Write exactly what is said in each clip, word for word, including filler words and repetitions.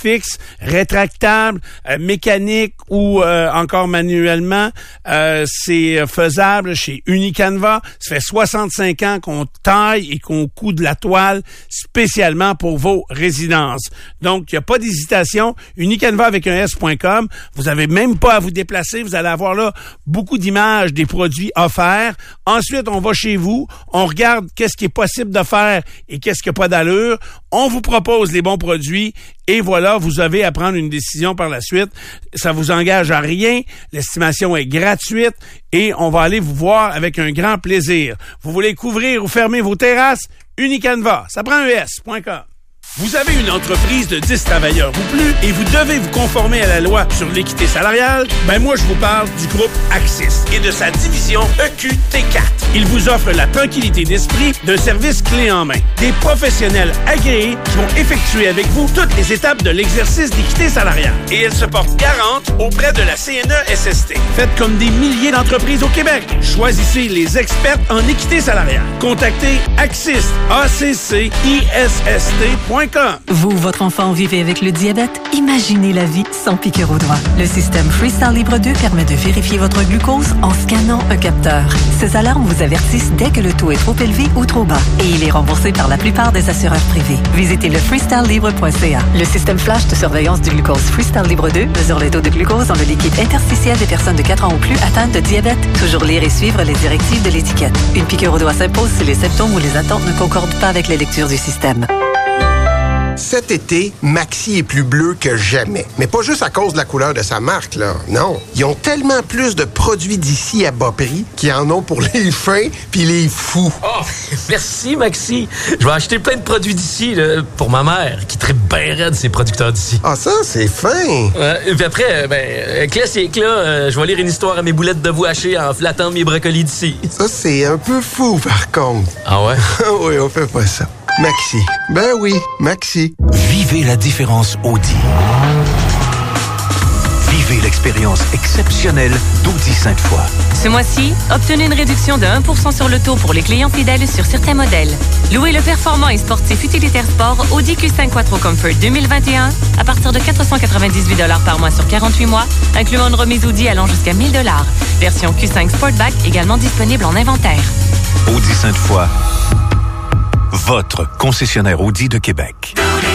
fixe, rétractable, euh, mécanique ou euh, encore manuellement. Euh, c'est faisable chez Unicanva. Ça fait soixante-cinq ans qu'on taille et qu'on coud de la toile spécialement pour vos résidences. Donc, il n'y a pas d'hésitation. Unicanva avec un S point com. Vous avez même pas à vous déplacer. Vous allez avoir là beaucoup d'images des produits offerts. Ensuite, on va chez vous. On regarde qu'est-ce qui est possible de faire et qu'est-ce qui n'a pas d'allure. On vous propose les bons produits et voilà, vous avez à prendre une décision par la suite. Ça vous engage à rien. L'estimation est gratuite et on va aller vous voir avec un grand plaisir. Vous voulez couvrir ou fermer vos terrasses? Unicanva, ça prend un S point com. Vous avez une entreprise de dix travailleurs ou plus et vous devez vous conformer à la loi sur l'équité salariale? Ben moi, je vous parle du groupe Axis et de sa division E Q T quatre. Il vous offre la tranquillité d'esprit d'un service clé en main. Des professionnels agréés qui vont effectuer avec vous toutes les étapes de l'exercice d'équité salariale. Et elle se porte garante auprès de la C N E S S T. Faites comme des milliers d'entreprises au Québec. Choisissez les experts en équité salariale. Contactez Axis, A C C I S S T point com. Vous ou votre enfant vivez avec le diabète? Imaginez la vie sans piqûre au doigt. Le système Freestyle Libre deux permet de vérifier votre glucose en scannant un capteur. Ces alarmes vous avertissent dès que le taux est trop élevé ou trop bas et il est remboursé par la plupart des assureurs privés. Visitez le freestyle libre point c a. Le système flash de surveillance du glucose Freestyle Libre deux mesure le taux de glucose dans le liquide interstitiel des personnes de quatre ans ou plus atteintes de diabète. Toujours lire et suivre les directives de l'étiquette. Une piqûre au doigt s'impose si les symptômes ou les attentes ne concordent pas avec les lectures du système. Cet été, Maxi est plus bleu que jamais. Mais pas juste à cause de la couleur de sa marque, là. Non. Ils ont tellement plus de produits d'ici à bas prix qu'ils en ont pour les fins puis les fous. Oh, merci, Maxi. Je vais acheter plein de produits d'ici, là, pour ma mère, qui tripe bien raide ses producteurs d'ici. Ah, ça, c'est fin. Ouais, et puis après, ben, classique, là, euh, je vais lire une histoire à mes boulettes de veau hachées en flattant mes brocolis d'ici. Ça, c'est un peu fou, par contre. Ah ouais? Oui, on fait pas ça. Maxi. Ben oui, Maxi. Vivez la différence Audi. Vivez l'expérience exceptionnelle d'Audi Sainte-Foy. Ce mois-ci, obtenez une réduction de un pour cent sur le taux pour les clients fidèles sur certains modèles. Louez le performant et sportif utilitaire sport Audi Q cinq Quattro Comfort deux mille vingt et un à partir de quatre cent quatre-vingt-dix-huit dollars par mois sur quarante-huit mois, incluant une remise Audi allant jusqu'à mille dollars. Version Q cinq Sportback également disponible en inventaire. Audi Sainte-Foy. Votre concessionnaire Audi de Québec.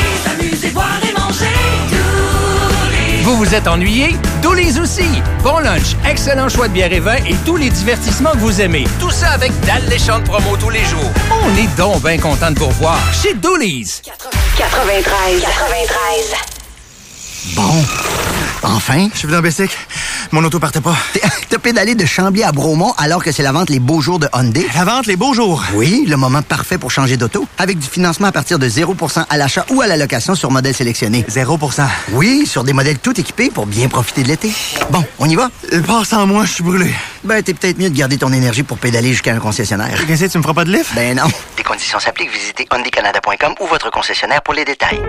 Vous vous êtes ennuyé? Doolies aussi! Bon lunch, excellent choix de bière et vin et tous les divertissements que vous aimez. Tout ça avec d'alléchantes promos tous les jours. On est donc bien content de vous revoir chez Doolies. quatre-vingt-treize. quatre-vingt-treize. Bon. Enfin. Je suis venu en Bessic. Mon auto partait pas. T'as pédalé de Chambly à Bromont alors que c'est la vente les beaux jours de Hyundai. La vente les beaux jours? Oui, le moment parfait pour changer d'auto. Avec du financement à partir de zéro pour cent à l'achat ou à la location sur modèle sélectionné. zéro pour cent? Oui, sur des modèles tout équipés pour bien profiter de l'été. Bon, on y va? Passe sans moi, je suis brûlé. Ben, t'es peut-être mieux de garder ton énergie pour pédaler jusqu'à un concessionnaire. Qu'est-ce que tu me feras pas de lift? Ben non. Des conditions s'appliquent. Visitez hyundai canada point com ou votre concessionnaire pour les détails.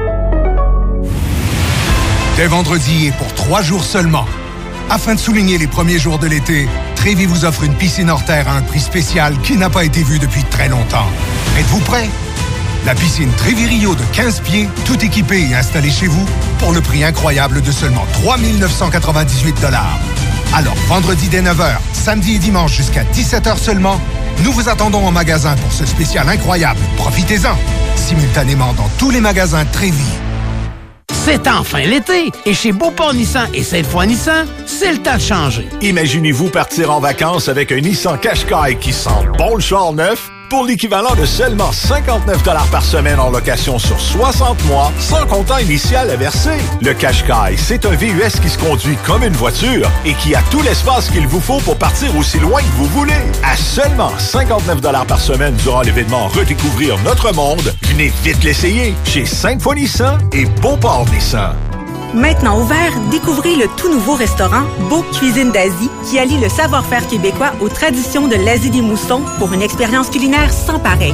Dès vendredi et pour trois jours seulement. Afin de souligner les premiers jours de l'été, Trévi vous offre une piscine hors terre à un prix spécial qui n'a pas été vu depuis très longtemps. Êtes-vous prêts? La piscine Trévi Rio de quinze pieds, tout équipée et installée chez vous, pour le prix incroyable de seulement trois mille neuf cent quatre-vingt-dix-huit dollars. Alors, vendredi dès neuf heures, samedi et dimanche jusqu'à dix-sept heures seulement, nous vous attendons en magasin pour ce spécial incroyable. Profitez-en! Simultanément dans tous les magasins Trévi. C'est enfin l'été! Et chez Beauport Nissan et Sainte-Foy Nissan, c'est le temps de changer. Imaginez-vous partir en vacances avec un Nissan Qashqai qui sent bon le char neuf pour l'équivalent de seulement cinquante-neuf dollars par semaine en location sur soixante mois, sans comptant initial à verser. Le Qashqai, c'est un V U S qui se conduit comme une voiture et qui a tout l'espace qu'il vous faut pour partir aussi loin que vous voulez. À seulement cinquante-neuf dollars par semaine durant l'événement Redécouvrir notre monde, venez vite l'essayer chez Sainte-Foy Nissan et Beauport Nissan. Maintenant ouvert, découvrez le tout nouveau restaurant Beau Cuisine d'Asie qui allie le savoir-faire québécois aux traditions de l'Asie des Moussons pour une expérience culinaire sans pareil.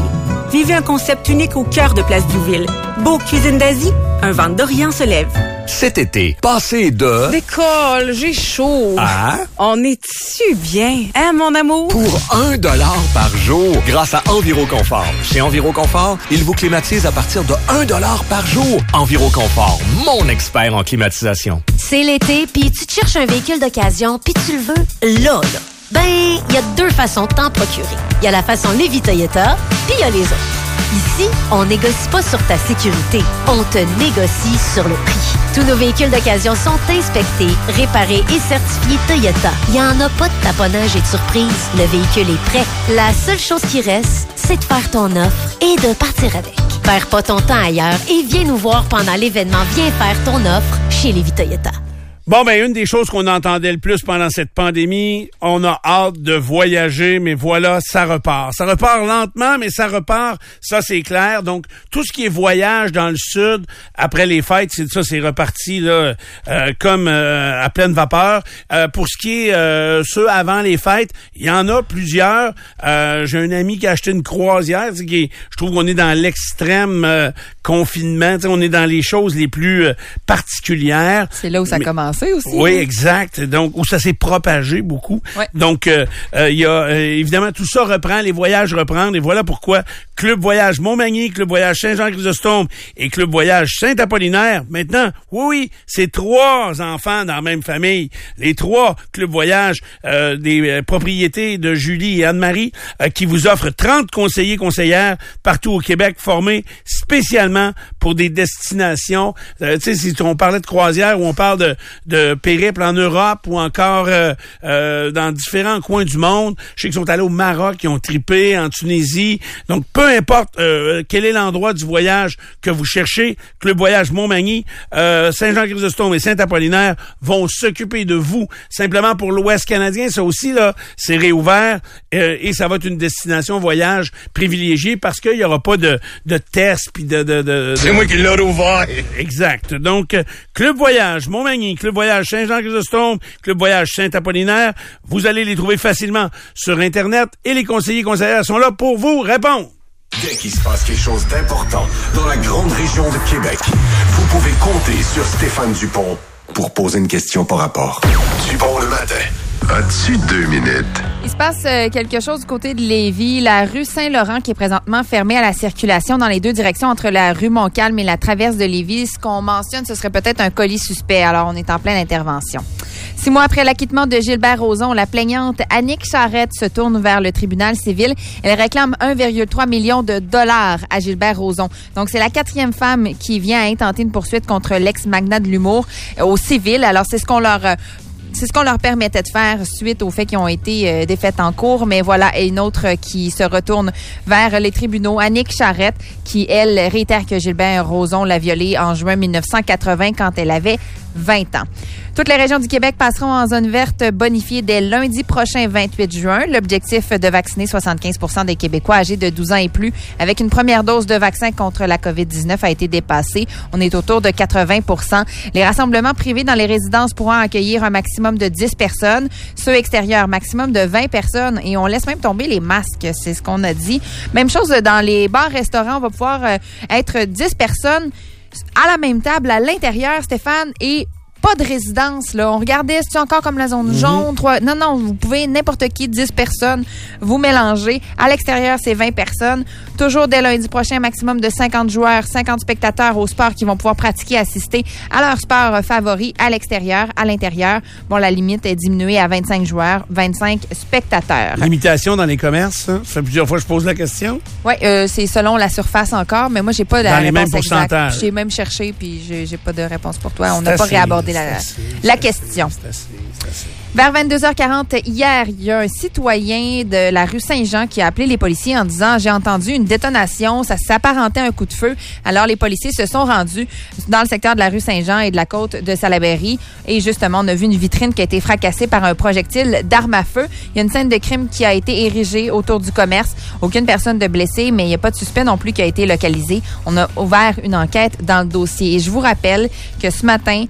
Vivez un concept unique au cœur de Place Diouville. Beau Cuisine d'Asie, un vent d'Orient se lève. Cet été, passez de... Décolle, j'ai chaud. À... On est-tu bien, hein, mon amour? Pour un dollar par jour, grâce à Enviroconfort. Chez Enviroconfort, ils vous climatisent à partir de un dollar par jour. Enviroconfort, mon expert en climatisation. C'est l'été, puis tu te cherches un véhicule d'occasion, puis tu le veux là, là. Ben, il y a deux façons de t'en procurer. Il y a la façon Lévis Toyota, puis il y a les autres. Ici, on négocie pas sur ta sécurité, on te négocie sur le prix. Tous nos véhicules d'occasion sont inspectés, réparés et certifiés Toyota. Il n'y en a pas de taponnage et de surprise. Le véhicule est prêt. La seule chose qui reste, c'est de faire ton offre et de partir avec. Perds pas ton temps ailleurs et viens nous voir pendant l'événement Viens faire ton offre chez Lévis Toyota. Bon, ben, une des choses qu'on entendait le plus pendant cette pandémie, on a hâte de voyager, mais voilà, ça repart. Ça repart lentement, mais ça repart, ça c'est clair. Donc, tout ce qui est voyage dans le sud, après les fêtes, c'est ça, c'est reparti là, euh, comme euh, à pleine vapeur. Euh, pour ce qui est euh, ceux avant les fêtes, il y en a plusieurs. Euh, j'ai un ami qui a acheté une croisière. Qui est, je trouve qu'on est dans l'extrême euh, confinement. On est dans les choses les plus euh, particulières. C'est là où ça mais, commence. Aussi, oui, hein? exact. Donc, où ça s'est propagé beaucoup. Ouais. Donc, il euh, euh, y a euh, évidemment tout ça reprend, les voyages reprennent, et voilà pourquoi Club Voyage Montmagny, Club Voyage Saint-Jean-Chrysostome et Club Voyage Saint-Apollinaire. Maintenant, oui, oui, c'est trois enfants dans la même famille. Les trois Club Voyage euh, des euh, propriétés de Julie et Anne-Marie euh, qui vous offrent trente conseillers conseillères partout au Québec formés spécialement pour des destinations. Euh, tu sais, si on parlait de croisière ou on parle de de périple en Europe ou encore euh, euh, dans différents coins du monde. Je sais qu'ils sont allés au Maroc, ils ont trippé, en Tunisie. Donc, peu importe euh, quel est l'endroit du voyage que vous cherchez, Club Voyage Montmagny, euh, Saint-Jean-Chrysostome et Saint-Apollinaire vont s'occuper de vous. Simplement pour l'Ouest canadien, ça aussi, là, c'est réouvert euh, et ça va être une destination voyage privilégiée parce qu'il n'y aura pas de, de tests puis de, de, de, de... C'est moi qui l'ai ouvert. Exact. Donc, Club Voyage Montmagny, Club Voyage Saint-Jean-Chrysostome, Club Voyage Saint-Apollinaire. Vous allez les trouver facilement sur Internet et les conseillers conseillères sont là pour vous répondre. Dès qu'il se passe quelque chose d'important dans la grande région de Québec, vous pouvez compter sur Stéphane Dupont pour poser une question par rapport. Dupont le matin. As-tu deux minutes? Il se passe euh, quelque chose du côté de Lévis. La rue Saint-Laurent qui est présentement fermée à la circulation dans les deux directions entre la rue Montcalm et la traverse de Lévis. Ce qu'on mentionne, ce serait peut-être un colis suspect. Alors, on est en pleine intervention. Six mois après l'acquittement de Gilbert Rozon, la plaignante Annick Charrette se tourne vers le tribunal civil. Elle réclame un virgule trois million de dollars à Gilbert Rozon. Donc, c'est la quatrième femme qui vient à intenter une poursuite contre l'ex-magnat de l'humour euh, au civil. Alors, c'est ce qu'on leur... Euh, C'est ce qu'on leur permettait de faire suite aux faits qui ont été euh, défaits en cours. Mais voilà, et une autre euh, qui se retourne vers les tribunaux, Annick Charrette, qui, elle, réitère que Gilbert Rozon l'a violée en juin mille neuf cent quatre-vingts quand elle avait vingt ans. Toutes les régions du Québec passeront en zone verte bonifiée dès lundi prochain, vingt-huit juin. L'objectif de vacciner soixante-quinze pour cent des Québécois âgés de douze ans et plus avec une première dose de vaccin contre la covid dix-neuf a été dépassé. On est autour de quatre-vingts pour cent. Les rassemblements privés dans les résidences pourront accueillir un maximum de dix personnes. Ceux extérieurs, maximum de vingt personnes. Et on laisse même tomber les masques, c'est ce qu'on a dit. Même chose dans les bars-restaurants, on va pouvoir euh, être dix personnes à la même table à l'intérieur, Stéphane, et pas de résidence, là. On regardait, c'est encore comme la zone jaune? trois Non, non, vous pouvez, n'importe qui, dix personnes, vous mélanger. À l'extérieur, c'est vingt personnes. Toujours dès lundi prochain, maximum de cinquante joueurs, cinquante spectateurs au sport qui vont pouvoir pratiquer, assister à leur sport favori à l'extérieur, à l'intérieur. Bon, la limite est diminuée à vingt-cinq joueurs, vingt-cinq spectateurs. Limitation dans les commerces, hein? Ça fait plusieurs fois que je pose la question. Oui, euh, c'est selon la surface encore, mais moi, j'ai pas la dans les réponse mêmes pourcentages. exacte. J'ai même cherché, puis j'ai, j'ai pas de réponse pour toi. On n'a pas réabordé la, assez, la question. C'est assez, c'est assez. Vers vingt-deux heures quarante hier, il y a un citoyen de la rue Saint-Jean qui a appelé les policiers en disant « J'ai entendu une détonation, ça s'apparentait à un coup de feu. » Alors, les policiers se sont rendus dans le secteur de la rue Saint-Jean et de la côte de Salaberry. Et justement, on a vu une vitrine qui a été fracassée par un projectile d'arme à feu. Il y a une scène de crime qui a été érigée autour du commerce. Aucune personne de blessée, mais il n'y a pas de suspect non plus qui a été localisé. On a ouvert une enquête dans le dossier. Et je vous rappelle que ce matin, le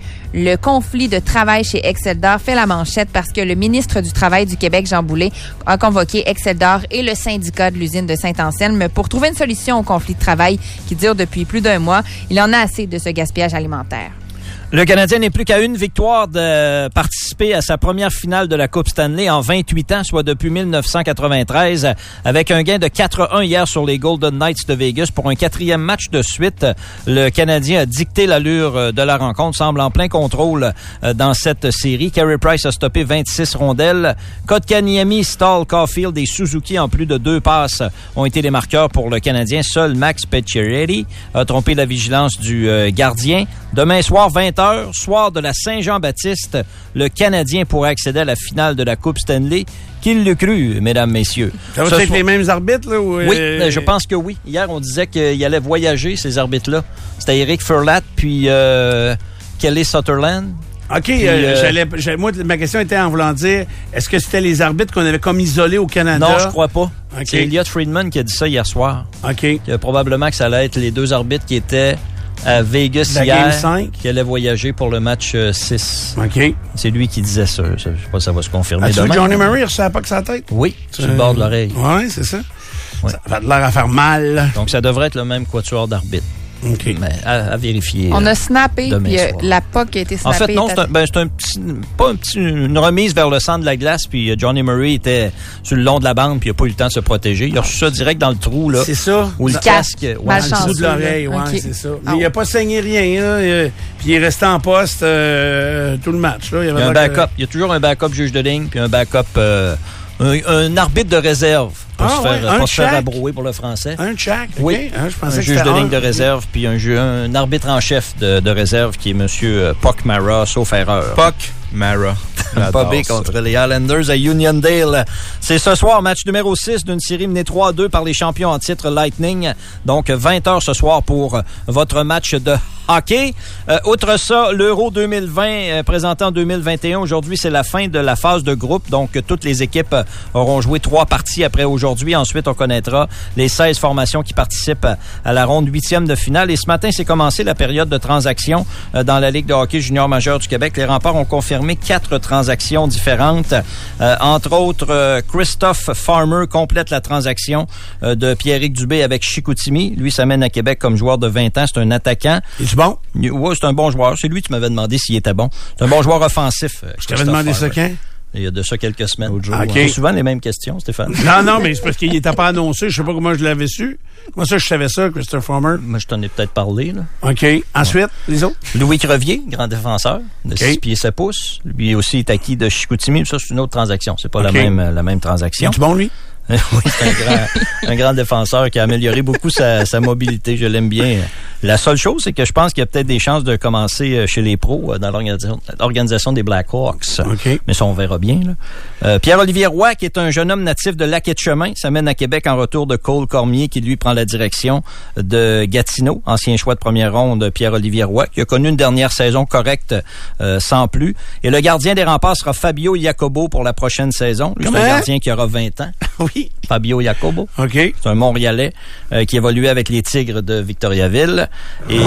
Le conflit de travail chez Exceldor fait la manchette parce que le ministre du Travail du Québec, Jean Boulet, a convoqué Exceldor et le syndicat de l'usine de Saint-Anselme pour trouver une solution au conflit de travail qui dure depuis plus d'un mois. Il en a assez de ce gaspillage alimentaire. Le Canadien n'est plus qu'à une victoire de participer à sa première finale de la Coupe Stanley en vingt-huit ans, soit depuis dix-neuf cent quatre-vingt-treize, avec un gain de quatre à un hier sur les Golden Knights de Vegas pour un quatrième match de suite. Le Canadien a dicté l'allure de la rencontre, semble en plein contrôle dans cette série. Carey Price a stoppé vingt-six rondelles. Kotkaniemi, Stahl, Caulfield et Suzuki, en plus de deux passes, ont été les marqueurs pour le Canadien. Seul Max Pacioretty a trompé la vigilance du gardien. Demain soir, vingt heures, soir de la Saint-Jean-Baptiste, le Canadien pourra accéder à la finale de la Coupe Stanley. Qu'il l'eût cru, mesdames, messieurs. Ça va être les mêmes arbitres, là? Ou oui, euh... je pense que oui. Hier, on disait qu'il allait voyager, ces arbitres-là. C'était Eric Furlat, puis euh, Kelly Sutherland. OK, puis, euh, euh, j'allais, j'allais, moi, ma question était en voulant dire, est-ce que c'était les arbitres qu'on avait comme isolés au Canada? Non, je crois pas. Okay. C'est Elliot Friedman qui a dit ça hier soir. OK. Que probablement que ça allait être les deux arbitres qui étaient à Vegas la hier, Game cinq. Qui allait voyager pour le match euh, six. OK. C'est lui qui disait ça. Je sais pas si ça va se confirmer As-tu demain. vu Johnny Murray, il savait pas que sa tête? Oui, sur euh... le bord de l'oreille. Oui, c'est ça. Ouais. Ça va de l'air à faire mal. Donc, ça devrait être le même quatuor d'arbitre. OK. Mais à, à vérifier. On a snappé, puis euh, soir. la P A C a été snappée. En fait, non, c'est, un, ben, c'est un petit, pas un petit, une remise vers le centre de la glace, puis Johnny Murray était sur le long de la bande, puis il n'a pas eu le temps de se protéger. Il a reçu ça direct dans le trou, là. C'est ça. Ou le du casque. Ouais, dans le bout de l'oreille, ouais, okay. c'est ça. Ah, Mais il n'a pas saigné rien, là. Et, puis il est resté en poste euh, tout le match, là. Il y, il y a un backup. Que... Il y a toujours un backup juge de ligne, puis un backup, euh, un, un arbitre de réserve. Pour, ah, se, ouais, faire, pour se faire check. abrouer pour le français. Un check, okay. Oui. Hein, je pensais un que juge de un... ligne de réserve, puis un, jeu, un arbitre en chef de, de réserve qui est M. Puck Mara, sauf erreur. Puck Mara. Bobby contre les Islanders à Uniondale. C'est ce soir, match numéro six d'une série menée trois à deux par les champions en titre Lightning. Donc, vingt heures ce soir pour votre match de hockey. Euh, outre ça, l'Euro deux mille vingt euh, présenté en deux mille vingt et un. Aujourd'hui, c'est la fin de la phase de groupe. Donc, toutes les équipes auront joué trois parties après aujourd'hui. Ensuite, on connaîtra les seize formations qui participent à, à la ronde huitième de finale. Et ce matin, c'est commencé la période de transaction euh, dans la Ligue de hockey junior majeur du Québec. Les Remparts ont confirmé quatre transactions différentes. Euh, entre autres, euh, Christophe Farmer complète la transaction euh, de Pierrick Dubé avec Chicoutimi. Lui s'amène à Québec comme joueur de vingt ans. C'est un attaquant. Es-tu bon? Oui, c'est un bon joueur. C'est lui qui m'avait demandé s'il était bon. C'est un bon joueur offensif. Euh, Je t'avais demandé Farmer. ça quand? Il y a de ça quelques semaines. Okay. On a souvent les mêmes questions, Stéphane. Non, non, mais c'est parce qu'il n'était pas annoncé. Je sais pas comment je l'avais su. Comment ça, je savais ça, Christopher Farmer? Moi, je t'en ai peut-être parlé, là. OK. Ensuite, ouais. Les autres? Louis Crevier, grand défenseur, de okay. six pieds sept pouces. Lui aussi est acquis de Chicoutimi. Ça, c'est une autre transaction. C'est pas okay. la même, la même transaction. Es-tu bon, lui? Oui, c'est un grand, un grand défenseur qui a amélioré beaucoup sa, sa mobilité. Je l'aime bien. La seule chose, c'est que je pense qu'il y a peut-être des chances de commencer chez les pros dans l'organisation, l'organisation des Blackhawks. Okay. Mais ça, on verra bien. Là. Euh, Pierre-Olivier Roy, qui est un jeune homme natif de Lac-et-Chemin, s'amène à Québec en retour de Cole Cormier, qui lui prend la direction de Gatineau. Ancien choix de première ronde, Pierre-Olivier Roy, qui a connu une dernière saison correcte euh, sans plus. Et le gardien des Remparts sera Fabio Jacobo pour la prochaine saison. Lui, c'est un gardien qui aura vingt ans. Oui. Fabio Jacobo. OK. C'est un Montréalais euh, qui évoluait avec les Tigres de Victoriaville. Et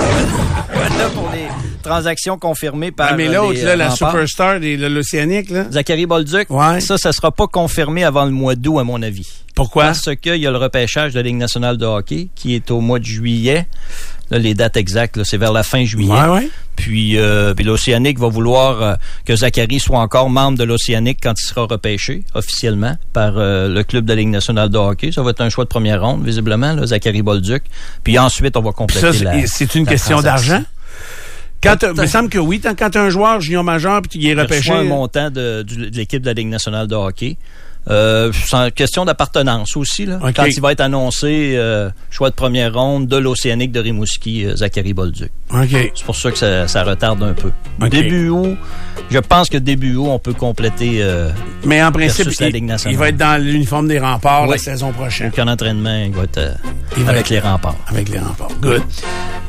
voilà pour les transactions confirmées par ah, mais l'autre, les, là, euh, la remparts. superstar de l'Océanique, là. Zachary Bolduc. Ouais. Ça, ça sera pas confirmé avant le mois d'août, à mon avis. Pourquoi? Parce qu'il y a le repêchage de la Ligue nationale de hockey qui est au mois de juillet. Là, les dates exactes, là, c'est vers la fin juillet. Ouais, ouais. Puis, euh, puis l'Océanique va vouloir euh, que Zachary soit encore membre de l'Océanique quand il sera repêché officiellement par euh, le club de la Ligue nationale de hockey. Ça va être un choix de première ronde, visiblement, là, Zachary Bolduc. Puis ensuite, on va compléter ça, la c'est une la question transaction. d'argent? Quand il me semble que oui, quand tu as un joueur junior majeur puis qu'il est repêché. Il reçoit un montant de, de, de l'équipe de la Ligue nationale de hockey. Euh, c'est une question d'appartenance aussi. Là. Okay. Quand il va être annoncé, euh, choix de première ronde de l'Océanique de Rimouski, euh, Zachary Bolduc. Okay. C'est pour ça que ça, ça retarde un peu. Okay. Début août, je pense que début août, on peut compléter. Euh, Mais en principe, la Ligue nationale. Il va être dans l'uniforme des Remparts oui. la saison prochaine. Aucun entraînement, il va être euh, il va avec être les Remparts. Avec les Remparts. Good. Puis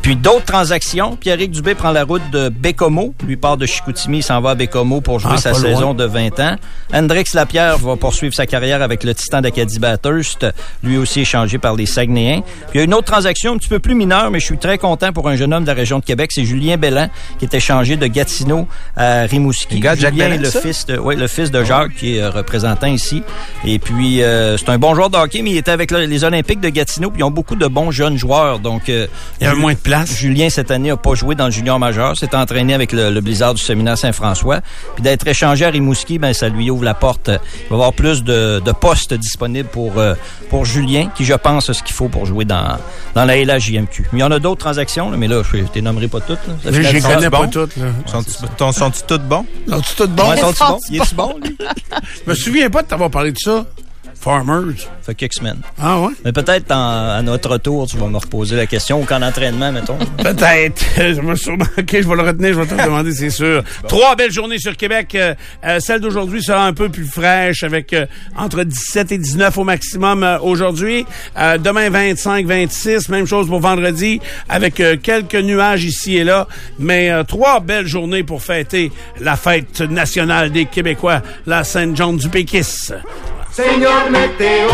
Puis d'autres transactions, Pierrick Dubé prend la route de Bécomo. Lui part de Chicoutimi, il s'en va à Bécomo pour jouer ah, sa saison loin. de vingt ans. Hendrix Lapierre va poursuivre sa carrière avec le Titan d'Acadie Bathurst, lui aussi échangé par les Saguenayens. Puis il y a une autre transaction un petit peu plus mineure, mais je suis très content pour un jeune homme de la région de Québec, c'est Julien Belland, qui est échangé de Gatineau à Rimouski. Le gars de Jacques Julien, Belland, le ça? fils de, ouais, le fils de Jacques, qui est représentant ici. Et puis, euh, c'est un bon joueur de hockey, mais il était avec les Olympiques de Gatineau, puis ils ont beaucoup de bons jeunes joueurs. Donc, euh, il y a moins de place. Julien, cette année, n'a pas joué dans le junior majeur. S'est entraîné avec le, le Blizzard du séminaire Saint-François. Puis d'être échangé à Rimouski, ben, ça lui ouvre la porte. Il va y avoir plus de, de postes disponibles pour, euh, pour Julien, qui, je pense, a ce qu'il faut pour jouer dans, dans la L A J M Q. Mais il y en a d'autres transactions, là, mais là, je t'es nommerai pas toutes. Je les connais pas toutes. Là. Sont-ils sont toutes bons? Sont-ils toutes bons? Ouais, sont-ils bons? Il est-tu bon, lui? Je me souviens pas de t'avoir parlé de ça. Farmers. Ça fait quelques semaines. Ah ouais? Mais peut-être en, à notre retour, tu vas me reposer la question, ou qu'en entraînement, mettons. Peut-être. Je me sûrement... OK, je vais le retenir, je vais te le demander, c'est sûr. Bon. Trois belles journées sur Québec. Euh, euh, celle d'aujourd'hui sera un peu plus fraîche, avec euh, entre dix-sept et dix-neuf au maximum euh, aujourd'hui. Euh, demain, vingt-cinq, vingt-six. Même chose pour vendredi, avec euh, quelques nuages ici et là. Mais euh, trois belles journées pour fêter la fête nationale des Québécois, la Saint-Jean-du-Péquis. Señor Météo.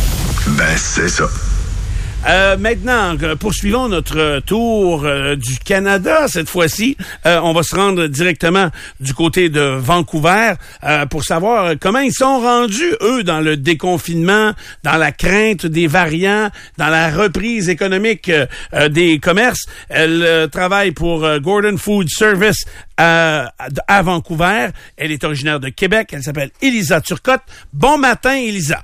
Ben, c'est ça. Euh, maintenant, poursuivons notre tour euh, du Canada. Cette fois-ci, euh, on va se rendre directement du côté de Vancouver euh, pour savoir comment ils sont rendus, eux, dans le déconfinement, dans la crainte des variants, dans la reprise économique euh, des commerces. Elle euh, travaille pour euh, Gordon Food Service à, à Vancouver. Elle est originaire de Québec. Elle s'appelle Elisa Turcotte. Bon matin, Elisa.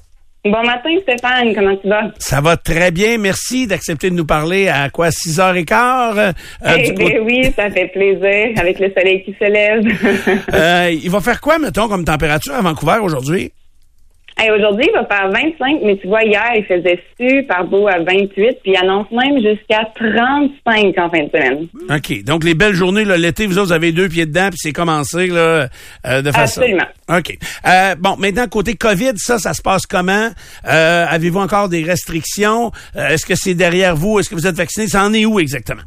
Bon matin, Stéphane. Comment tu vas? Ça va très bien. Merci d'accepter de nous parler à quoi, six heures quinze? Euh, eh bien, coup... Oui, ça fait plaisir avec le soleil qui se lève. euh, il va faire quoi, mettons, comme température à Vancouver aujourd'hui? Hey, aujourd'hui, il va faire vingt-cinq, mais tu vois, hier, il faisait super beau à vingt-huit, puis il annonce même jusqu'à trente-cinq en fin de semaine. OK. Donc, les belles journées, là, l'été, vous autres, vous avez deux pieds dedans, puis c'est commencé là, euh, de façon... Absolument. OK. Euh, bon, maintenant, côté COVID, ça, ça se passe comment? Euh, avez-vous encore des restrictions? Euh, est-ce que c'est derrière vous? Est-ce que vous êtes vacciné? Ça en est où exactement?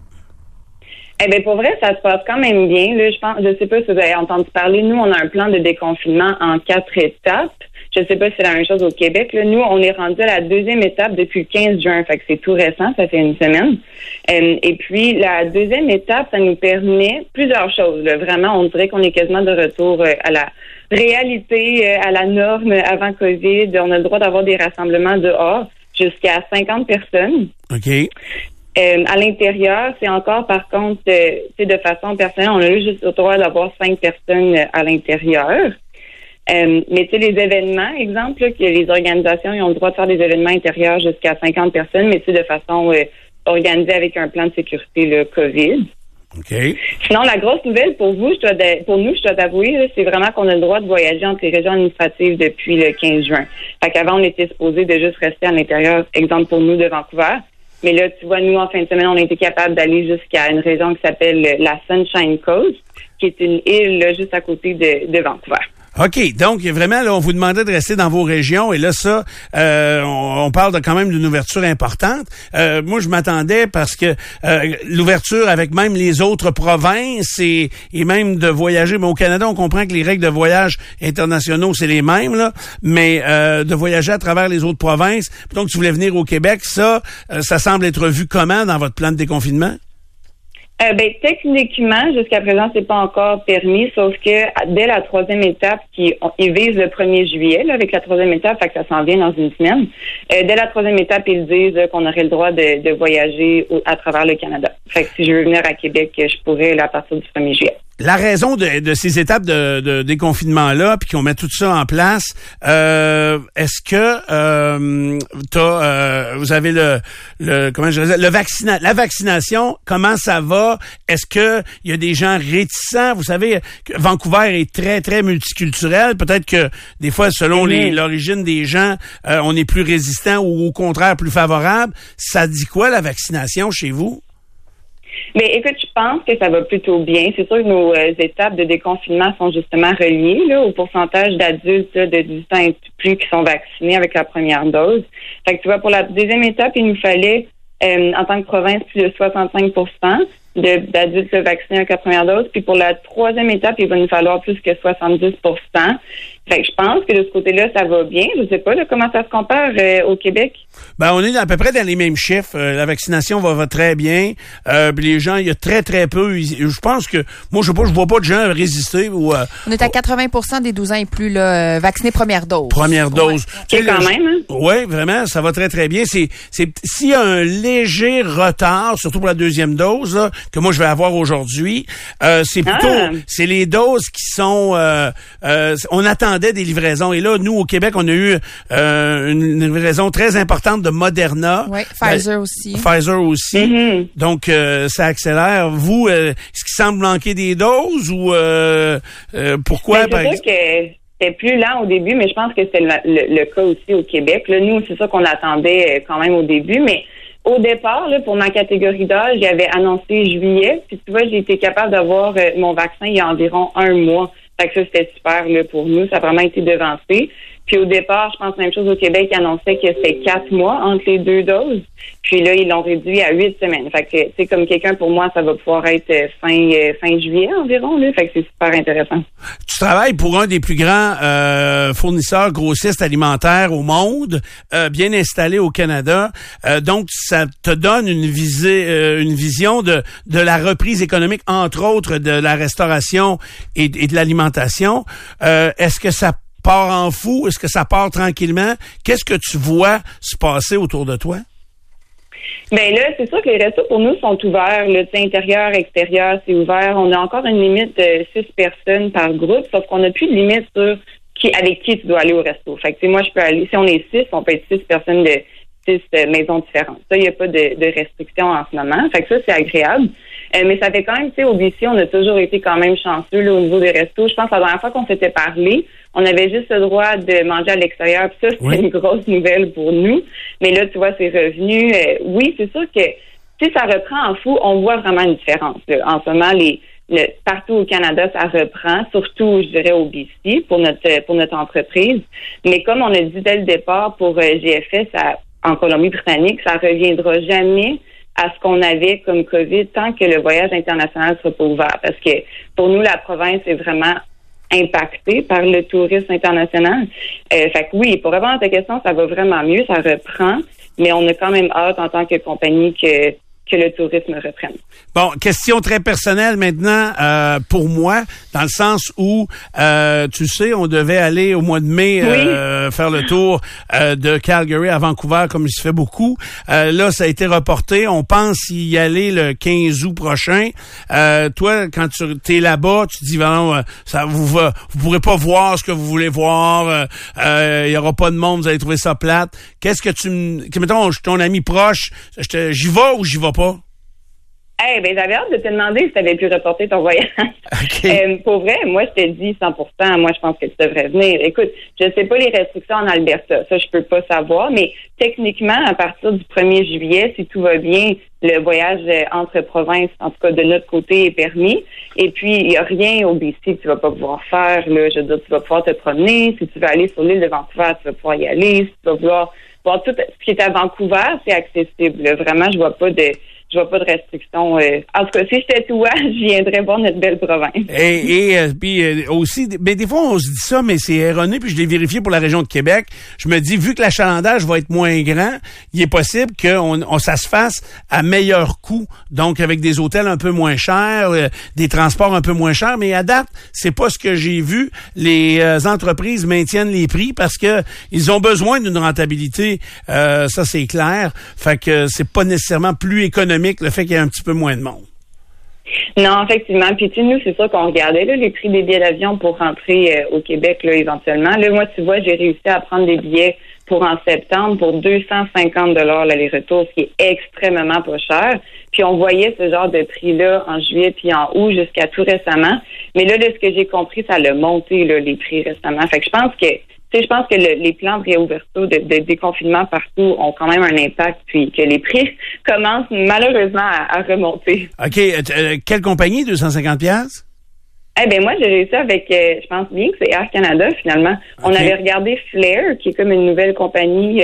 Eh bien, pour vrai, ça se passe quand même bien. Là, je pense, je sais pas si vous avez entendu parler. Nous, on a un plan de déconfinement en quatre étapes. Je ne sais pas si c'est la même chose au Québec. Là. Nous, on est rendu à la deuxième étape depuis le quinze juin, fait que c'est tout récent, ça fait une semaine. Euh, et puis, la deuxième étape, ça nous permet plusieurs choses. Là. Vraiment, on dirait qu'on est quasiment de retour euh, à la réalité, euh, à la norme avant COVID. On a le droit d'avoir des rassemblements dehors jusqu'à cinquante personnes. OK. Euh, à l'intérieur, c'est encore, par contre, euh, c'est de façon personnelle, on a eu juste le droit d'avoir cinq personnes euh, à l'intérieur. Euh, mais tu sais, les événements, exemple, là, que les organisations ils ont le droit de faire des événements intérieurs jusqu'à cinquante personnes, mais tu sais, de façon euh, organisée avec un plan de sécurité, le COVID. OK. Sinon, la grosse nouvelle pour vous, je dois de, pour nous, je dois t'avouer, là, c'est vraiment qu'on a le droit de voyager entre les régions administratives depuis le quinze juin. Fait qu'avant, on était supposé de juste rester à l'intérieur, exemple pour nous, de Vancouver. Mais là, tu vois, nous, en fin de semaine, on a été capable d'aller jusqu'à une région qui s'appelle la Sunshine Coast, qui est une île là, juste à côté de, de Vancouver. OK. Donc, vraiment, là, on vous demandait de rester dans vos régions. Et là, ça, euh, on, on parle de quand même d'une ouverture importante. Euh, moi, je m'attendais parce que euh, l'ouverture avec même les autres provinces et, et même de voyager. Mais au Canada, on comprend que les règles de voyage internationaux, c'est les mêmes, là. Mais euh, de voyager à travers les autres provinces, donc tu voulais venir au Québec, ça, euh, ça semble être vu comment dans votre plan de déconfinement? Euh, ben, techniquement, jusqu'à présent, c'est pas encore permis, sauf que dès la troisième étape, qui on, ils visent le premier juillet, là, avec la troisième étape, fait que ça s'en vient dans une semaine. Euh, dès la troisième étape, ils disent euh, qu'on aurait le droit de, de voyager au, à travers le Canada. Fait que si je veux venir à Québec, je pourrais là, à partir du premier juillet. La raison de, de ces étapes de, de déconfinement-là, puis qu'on met tout ça en place, euh, est-ce que euh, t'as, euh, vous avez le, le comment je dirais, le vaccina, la vaccination, comment ça va? Est-ce que il y a des gens réticents? Vous savez, Vancouver est très, très multiculturel. Peut-être que des fois, selon les, l'origine des gens, euh, on est plus résistant ou au contraire plus favorable. Ça dit quoi, la vaccination chez vous? Mais écoute, je pense que ça va plutôt bien. C'est sûr que nos euh, étapes de déconfinement sont justement reliées là, au pourcentage d'adultes là, de dix ans et plus qui sont vaccinés avec la première dose. Fait que tu vois, pour la deuxième étape, il nous fallait Euh, en tant que province, plus de soixante-cinq pour cent de, d'adultes vaccinés avec la première dose. Puis pour la troisième étape, il va nous falloir plus que soixante-dix pour cent. Fait que je pense que de ce côté-là, ça va bien. Je sais pas là, comment ça se compare euh, au Québec. Ben, on est à peu près dans les mêmes chiffres. Euh, la vaccination va, va très bien. Euh, les gens, il y a très, très peu. Je pense que, moi, je sais pas, je vois pas de gens résister. Ou, euh, on est à quatre-vingts pour cent des douze ans et plus là, vaccinés première dose. Première dose. Ouais. C'est quand même. Hein? Oui, vraiment, ça va très, très bien. C'est, c'est, s'il y a un léger retard, surtout pour la deuxième dose, là, que moi, je vais avoir aujourd'hui, euh, c'est plutôt, ah. c'est les doses qui sont, euh, euh, on attendait des livraisons. Et là, nous, au Québec, on a eu euh, une livraison très importante de Moderna. Oui, Pfizer euh, aussi. Pfizer aussi. Mm-hmm. Donc, euh, ça accélère. Vous, euh, est-ce qu'il semble manquer des doses ou euh, euh, pourquoi? Ben, c'est sûr que c'était plus lent au début, mais je pense que c'est le, le, le cas aussi au Québec. Là, nous, c'est ça qu'on attendait quand même au début, mais au départ, là, pour ma catégorie d'âge, j'avais annoncé juillet. Puis tu vois, j'ai été capable d'avoir euh, mon vaccin il y a environ un mois. Fait que ça, c'était super là, pour nous. Ça a vraiment été devancé. Puis au départ, je pense la même chose au Québec, ils annonçaient que c'était quatre mois entre les deux doses. Puis là, ils l'ont réduit à huit semaines. Fait que, c'est comme quelqu'un, pour moi, ça va pouvoir être fin, euh, fin juillet environ. Là. Fait que c'est super intéressant. Tu travailles pour un des plus grands euh, fournisseurs grossistes alimentaires au monde, euh, bien installé au Canada. Euh, donc, ça te donne une, visée, euh, une vision de, de la reprise économique, entre autres de la restauration et, et de l'alimentation. Euh, est-ce que ça part en fou? Est-ce que ça part tranquillement? Qu'est-ce que tu vois se passer autour de toi? Ben là, c'est sûr que les restos pour nous sont ouverts. Le intérieur, extérieur, c'est ouvert. On a encore une limite de six personnes par groupe, sauf qu'on n'a plus de limite sur qui avec qui tu dois aller au resto. Fait que tu sais, moi, je peux aller. Si on est six, on peut être six personnes de six euh, maisons différentes. Ça, il n'y a pas de, de restrictions en ce moment. Fait que ça, c'est agréable. Euh, mais ça fait quand même, tu sais, au B C, on a toujours été quand même chanceux là, au niveau des restos. Je pense que la dernière fois qu'on s'était parlé, on avait juste le droit de manger à l'extérieur. Puis ça, c'est oui. une grosse nouvelle pour nous. Mais là, tu vois, c'est revenu. Euh, oui, c'est sûr que si ça reprend en fou, on voit vraiment une différence. Là. En ce moment, les le, partout au Canada, ça reprend, surtout, je dirais, au B C pour notre pour notre entreprise. Mais comme on a dit dès le départ pour euh, G F S à, en Colombie-Britannique, ça reviendra jamais à ce qu'on avait comme COVID tant que le voyage international ne sera pas ouvert. Parce que pour nous, la province est vraiment impactée par le tourisme international. Euh, fait que oui, pour répondre à ta question, ça va vraiment mieux, ça reprend, mais on a quand même hâte en tant que compagnie que que le tourisme reprenne. Bon, question très personnelle maintenant euh, pour moi, dans le sens où, euh, tu sais, on devait aller au mois de mai euh, oui. faire le tour euh, de Calgary à Vancouver, comme il se fait beaucoup. Euh, là, ça a été reporté. On pense y aller le quinze août prochain. Euh, toi, quand tu es là-bas, tu te dis, bon, ça vous va, vous pourrez pas voir ce que vous voulez voir. Il euh, y aura pas de monde, vous allez trouver ça plate. Qu'est-ce que tu me... Que, mettons, je suis ton ami proche, je te, j'y vais ou j'y vais pas? Eh hey, ben j'avais hâte de te demander si tu avais pu reporter ton voyage. Okay. Euh, pour vrai, moi je te dis cent pour cent, moi je pense que tu devrais venir. Écoute, je sais pas les restrictions en Alberta, ça je peux pas savoir, mais techniquement, à partir du premier juillet, si tout va bien, le voyage entre provinces, en tout cas de notre côté, est permis. Et puis, il n'y a rien au B C que tu vas pas pouvoir faire. Là. Je veux dire, tu vas pouvoir te promener. Si tu veux aller sur l'île de Vancouver, tu vas pouvoir y aller. Si tu vas vouloir voir tout ce qui est à Vancouver, c'est accessible. Là. Vraiment, je vois pas de... Je vois pas de restrictions. Euh. En tout cas, si j'étais toi, je viendrais voir notre belle province. Et, et euh, puis euh, aussi, ben, des fois, on se dit ça, mais c'est erroné, puis je l'ai vérifié pour la région de Québec. Je me dis, vu que l'achalandage va être moins grand, il est possible qu'on on, ça se fasse à meilleur coût, donc avec des hôtels un peu moins chers, euh, des transports un peu moins chers, mais à date, c'est pas ce que j'ai vu. Les euh, entreprises maintiennent les prix parce que ils ont besoin d'une rentabilité, euh, ça c'est clair. Fait que c'est pas nécessairement plus économique le fait qu'il y ait un petit peu moins de monde. Non, effectivement. Puis, tu sais, nous, c'est sûr qu'on regardait là, les prix des billets d'avion pour rentrer euh, au Québec, là, éventuellement. Là, moi, tu vois, j'ai réussi à prendre des billets pour en septembre pour deux cent cinquante dollars l'aller-retour, ce qui est extrêmement pas cher. Puis, on voyait ce genre de prix-là en juillet puis en août jusqu'à tout récemment. Mais là, de ce que j'ai compris, ça a monté, là, les prix récemment. Fait que je pense que je pense que le, les plans de réouverture, de, de déconfinement partout ont quand même un impact, puis que les prix commencent malheureusement à, à remonter. OK. Euh, quelle compagnie, deux cent cinquante dollars? Eh bien, moi, j'ai réussi avec, euh, je pense bien que c'est Air Canada, finalement. Okay. On avait regardé Flair, qui est comme une nouvelle compagnie euh,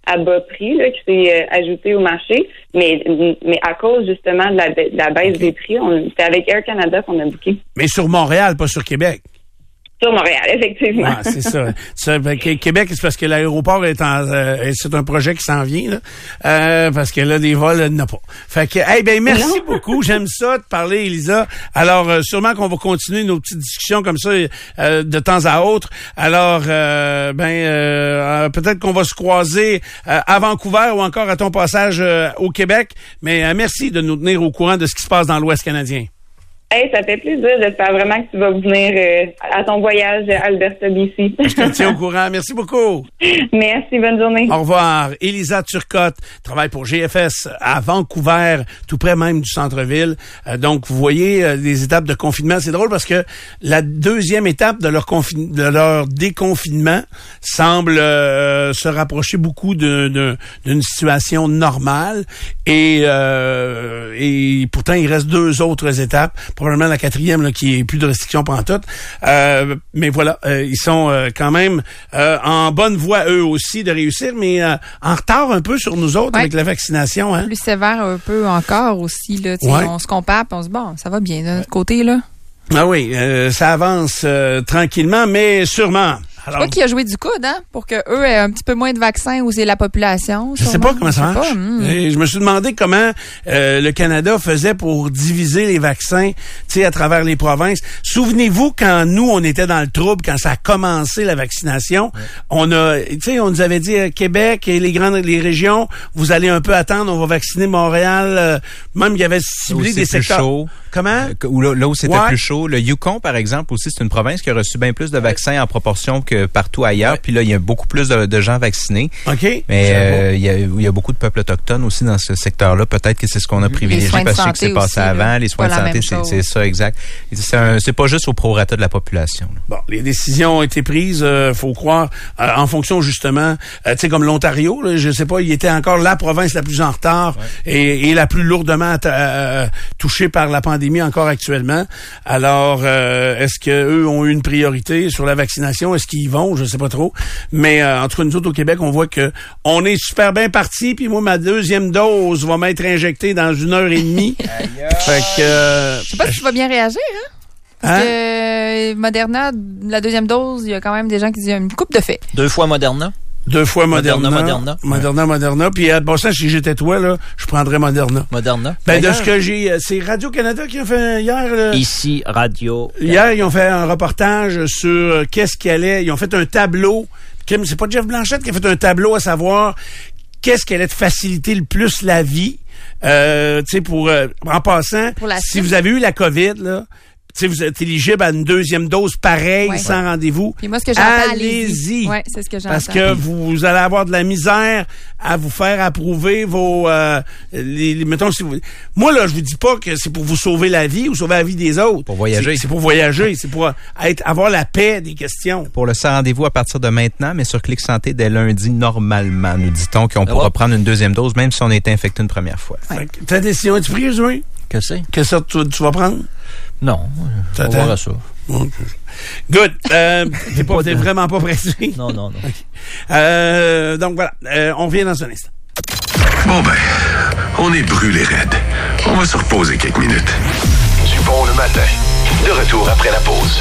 à bas prix là, qui s'est euh, ajouté au marché, mais mais à cause justement de la, de la baisse okay. des prix, on, c'est avec Air Canada qu'on a booké. Mais sur Montréal, pas sur Québec. Sur Montréal, effectivement. Ah, c'est ça. ça Québec, c'est parce que l'aéroport est en, euh, c'est un projet qui s'en vient, là. Euh, parce que là, des vols, il n'y en a pas. Fait que, hey, ben, merci non. beaucoup. J'aime ça de parler, Elisa. Alors, euh, sûrement qu'on va continuer nos petites discussions comme ça, euh, de temps à autre. Alors, euh, ben, euh, peut-être qu'on va se croiser euh, à Vancouver ou encore à ton passage euh, au Québec. Mais euh, merci de nous tenir au courant de ce qui se passe dans l'Ouest canadien. Hey, ça fait plaisir. J'espère vraiment que tu vas venir euh, à ton voyage à Alberta, B C. Je te tiens au courant. Merci beaucoup. Merci. Bonne journée. Au revoir. Elisa Turcotte travaille pour G F S à Vancouver, tout près même du centre-ville. Euh, donc, vous voyez euh, les étapes de confinement. C'est drôle parce que la deuxième étape de leur, confin- de leur déconfinement semble euh, se rapprocher beaucoup de, de, d'une situation normale. Et, euh, et pourtant, il reste deux autres étapes. Probablement la quatrième là, qui est plus de restrictions pantoute. Euh, mais voilà, euh, ils sont euh, quand même euh, en bonne voie eux aussi de réussir, mais euh, en retard un peu sur nous autres ouais. avec la vaccination. Hein? Plus sévère un peu encore aussi. Là, ouais. On se compare et on se dit, bon, ça va bien de notre côté. Là. Ah oui, euh, ça avance euh, tranquillement, mais sûrement. Alors, je crois qu'il a joué du coude, hein, pour que eux aient un petit peu moins de vaccins où c'est la population. Je sais pas comment ça marche. Mmh. Je me suis demandé comment euh, le Canada faisait pour diviser les vaccins, tu sais, à travers les provinces. Souvenez-vous quand nous on était dans le trouble, quand ça a commencé la vaccination, ouais. on a, tu sais, on nous avait dit euh, Québec et les grandes les régions, vous allez un peu attendre, on va vacciner Montréal. Euh, même il y avait ciblé des secteurs. Chaud. Comment? Euh, où là, là où c'était ouais. plus chaud, le Yukon par exemple aussi, c'est une province qui a reçu bien plus de vaccins en proportion que partout ailleurs. Ouais. Puis là, il y a beaucoup plus de, de gens vaccinés. OK. Mais euh, il, y a, il y a beaucoup de peuples autochtones aussi dans ce secteur-là. Peut-être que c'est ce qu'on a privilégié parce que c'est ce qui s'est passé avant. Là. Les soins de santé, c'est, c'est ça, exact. C'est, un, c'est pas juste au prorata de la population. Là. Bon, les décisions ont été prises, euh, faut croire, euh, en fonction justement, euh, tu sais, comme l'Ontario, là, je sais pas, il était encore la province la plus en retard ouais. et, et la plus lourdement t- euh, touchée par la pandémie encore actuellement. Alors, euh, est-ce qu'eux ont eu une priorité sur la vaccination? Est-ce qu'ils y vont? Je sais pas trop. Mais euh, en tout cas, nous autres au Québec, on voit que on est super bien partis. Puis moi, ma deuxième dose va m'être injectée dans une heure et demie. Fait que... Euh, je sais pas si tu vas bien réagir, hein? Parce hein? que Moderna, la deuxième dose, il y a quand même des gens qui disent une coupe de fait. Deux fois Moderna? Deux fois Moderna. Moderna, Moderna. Moderna, ouais. Moderna. Puis, à bon sens, si j'étais toi, là, je prendrais Moderna. Moderna. Ben, de ce que j'ai, c'est Radio-Canada qui a fait hier, là. Ici, Radio. Hier, ils ont fait un reportage sur qu'est-ce qu'il allait. Ils ont fait un tableau. C'est pas Jeff Blanchette qui a fait un tableau à savoir qu'est-ce qui allait te faciliter le plus la vie. Euh, tu sais, pour, euh, en passant, si vous avez eu la COVID, là, tu sais, vous êtes éligible à une deuxième dose pareille, ouais. sans rendez-vous. Puis moi, ce que j'entends, allez-y. allez-y. Ouais, c'est ce que j'entends. Parce que vous, vous allez avoir de la misère à vous faire approuver vos, euh, les, les, mettons, si vous, moi, là, je vous dis pas que c'est pour vous sauver la vie ou sauver la vie des autres. Pour voyager. C'est, c'est pour voyager. C'est pour être, avoir la paix des questions. Pour le sans rendez-vous à partir de maintenant, mais sur Clic Santé dès lundi, normalement, nous dit-on qu'on pourra oh. prendre une deuxième dose, même si on a été infecté une première fois. Ouais. Ta décision est prise, oui? Que c'est? Quelle sorte tu, tu vas prendre? Non, on va voir ça. Good. Euh, t'es, pas, t'es vraiment pas pressé? Non, non, non. Okay. Euh, donc voilà, euh, on revient dans un instant. Bon ben, on est brûlé raide. On va se reposer quelques minutes. Du bon le matin. De retour après la pause.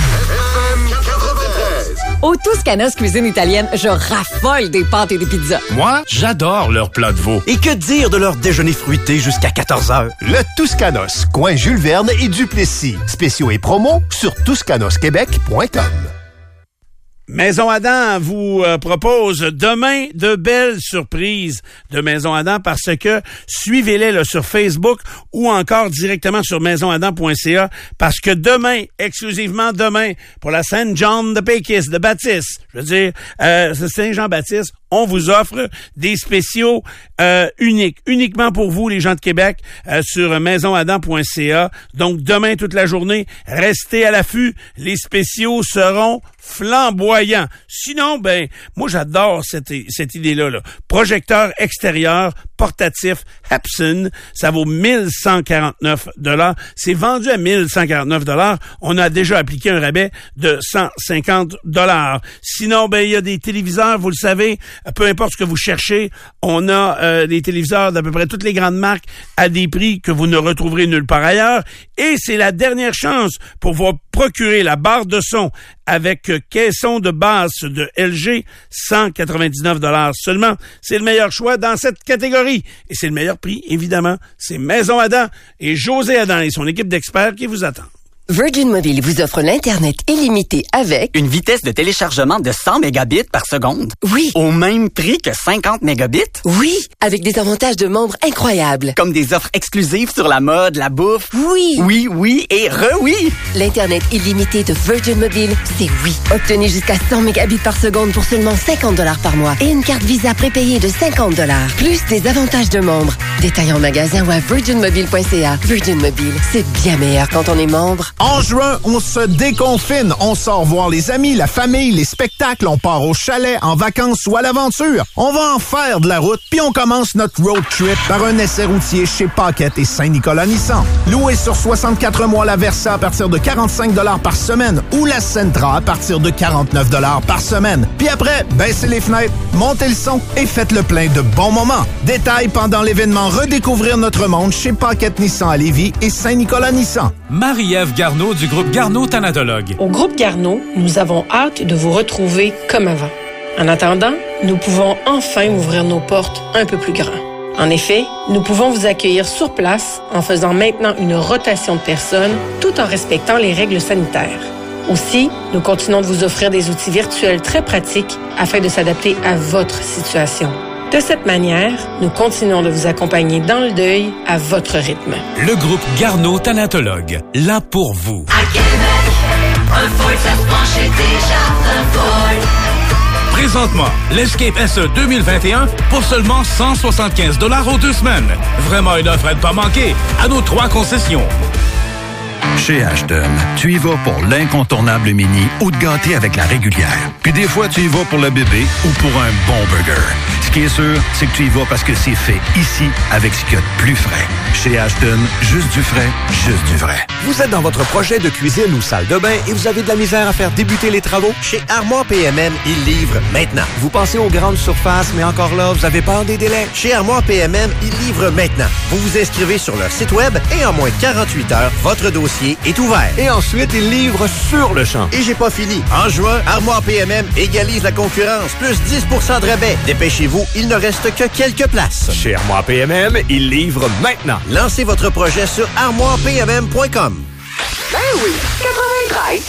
Au Toscano's Cuisine Italienne, je raffole des pâtes et des pizzas. Moi, j'adore leur plat de veau. Et que dire de leur déjeuner fruité jusqu'à quatorze heures? Le Toscano's, coin Jules Verne et Duplessis. Spéciaux et promos sur toscanos québec point com. Maison Adam vous euh, propose demain de belles surprises de Maison Adam parce que suivez-les là, sur Facebook ou encore directement sur maison adam point c a parce que demain, exclusivement demain, pour la Saint-Jean de Pékis, de Baptiste, je veux dire, euh, Saint-Jean-Baptiste, on vous offre des spéciaux euh, uniques, uniquement pour vous, les gens de Québec, euh, sur maison adam point c a. Donc, demain, toute la journée, restez à l'affût. Les spéciaux seront flamboyants. Sinon, ben, moi, j'adore cette, cette idée-là. Là. Projecteur extérieur, portatif, Epson, ça vaut mille cent quarante-neuf dollars. C'est vendu à mille cent quarante-neuf dollars. On a déjà appliqué un rabais de cent cinquante dollars. Sinon, ben, il y a des téléviseurs, vous le savez, peu importe ce que vous cherchez, on a euh, des téléviseurs d'à peu près toutes les grandes marques à des prix que vous ne retrouverez nulle part ailleurs. Et c'est la dernière chance pour vous procurer la barre de son avec caisson de base de L G, cent quatre-vingt-dix-neuf dollars seulement. C'est le meilleur choix dans cette catégorie. Et c'est le meilleur prix, évidemment. C'est Maison Adam et José Adam et son équipe d'experts qui vous attendent. Virgin Mobile vous offre l'Internet illimité avec une vitesse de téléchargement de cent mégabits par seconde. Oui. Au même prix que cinquante mégabits. Oui. Avec des avantages de membres incroyables. Comme des offres exclusives sur la mode, la bouffe. Oui. Oui, oui et re-oui. L'Internet illimité de Virgin Mobile, c'est oui. Obtenez jusqu'à cent mégabits par seconde pour seulement cinquante dollars par mois et une carte Visa prépayée de cinquante dollars. Plus des avantages de membres. Détails en magasin ou à virgin mobile point c a. Virgin Mobile, c'est bien meilleur quand on est membre. En juin, on se déconfine. On sort voir les amis, la famille, les spectacles. On part au chalet, en vacances ou à l'aventure. On va en faire de la route, puis on commence notre road trip par un essai routier chez Paquette et Saint-Nicolas Nissan. Loué sur soixante-quatre mois la Versa à partir de quarante-cinq dollars par semaine ou la Sentra à partir de quarante-neuf dollars par semaine. Puis après, baissez les fenêtres, montez le son et faites le plein de bons moments. Détails pendant l'événement Redécouvrir notre monde chez Paquette Nissan à Lévis et Saint-Nicolas Nissan. Marie-Ève Garneau du groupe Garneau Thanatologue. Au groupe Garneau, nous avons hâte de vous retrouver comme avant. En attendant, nous pouvons enfin ouvrir nos portes un peu plus grand. En effet, nous pouvons vous accueillir sur place en faisant maintenant une rotation de personnes tout en respectant les règles sanitaires. Aussi, nous continuons de vous offrir des outils virtuels très pratiques afin de s'adapter à votre situation. De cette manière, nous continuons de vous accompagner dans le deuil à votre rythme. Le groupe Garneau Thanatologue, là pour vous. À Québec, un Ford, ça se penchait déjà un Ford. Présentement, l'Escape S E deux mille vingt et un pour seulement cent soixante-quinze dollars aux deux semaines. Vraiment une offre à ne pas manquer à nos trois concessions. Chez Ashton, tu y vas pour l'incontournable mini ou de gâter avec la régulière. Puis des fois, tu y vas pour le bébé ou pour un bon burger. Ce qui est sûr, c'est que tu y vas parce que c'est fait ici avec ce qu'il y a de plus frais. Chez Ashton, juste du frais, juste du vrai. Vous êtes dans votre projet de cuisine ou salle de bain et vous avez de la misère à faire débuter les travaux? Chez Armoire P M M, ils livrent maintenant. Vous pensez aux grandes surfaces, mais encore là, vous avez peur des délais? Chez Armoire P M M, ils livrent maintenant. Vous vous inscrivez sur leur site web et en moins de quarante-huit heures, votre dossier est ouvert. Et ensuite, ils livrent sur le champ. Et j'ai pas fini. En juin, Armoire P M M égalise la concurrence. Plus dix pour cent de rabais. Dépêchez-vous, il ne reste que quelques places. Chez Armoire P M M, ils livrent maintenant. Lancez votre projet sur armoire p m m point com. Ben oui, quatre-vingt-treize.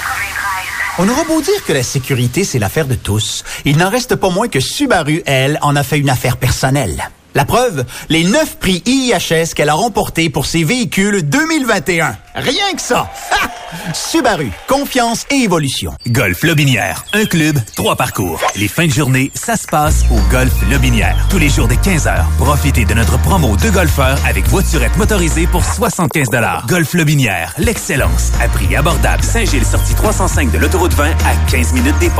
On aura beau dire que la sécurité, c'est l'affaire de tous. Il n'en reste pas moins que Subaru, elle, en a fait une affaire personnelle. La preuve, les neuf prix I I H S qu'elle a remportés pour ses véhicules deux mille vingt et un. Rien que ça! Ha! Subaru, confiance et évolution. Golf Lobinière, un club, trois parcours. Les fins de journée, ça se passe au Golf Lobinière. Tous les jours dès quinze heures, profitez de notre promo de golfeurs avec voiturette motorisée pour soixante-quinze dollars. Golf Lobinière, l'excellence, à prix abordable. Saint-Gilles, sortie trois cent cinq de l'autoroute vingt à quinze minutes des ponts.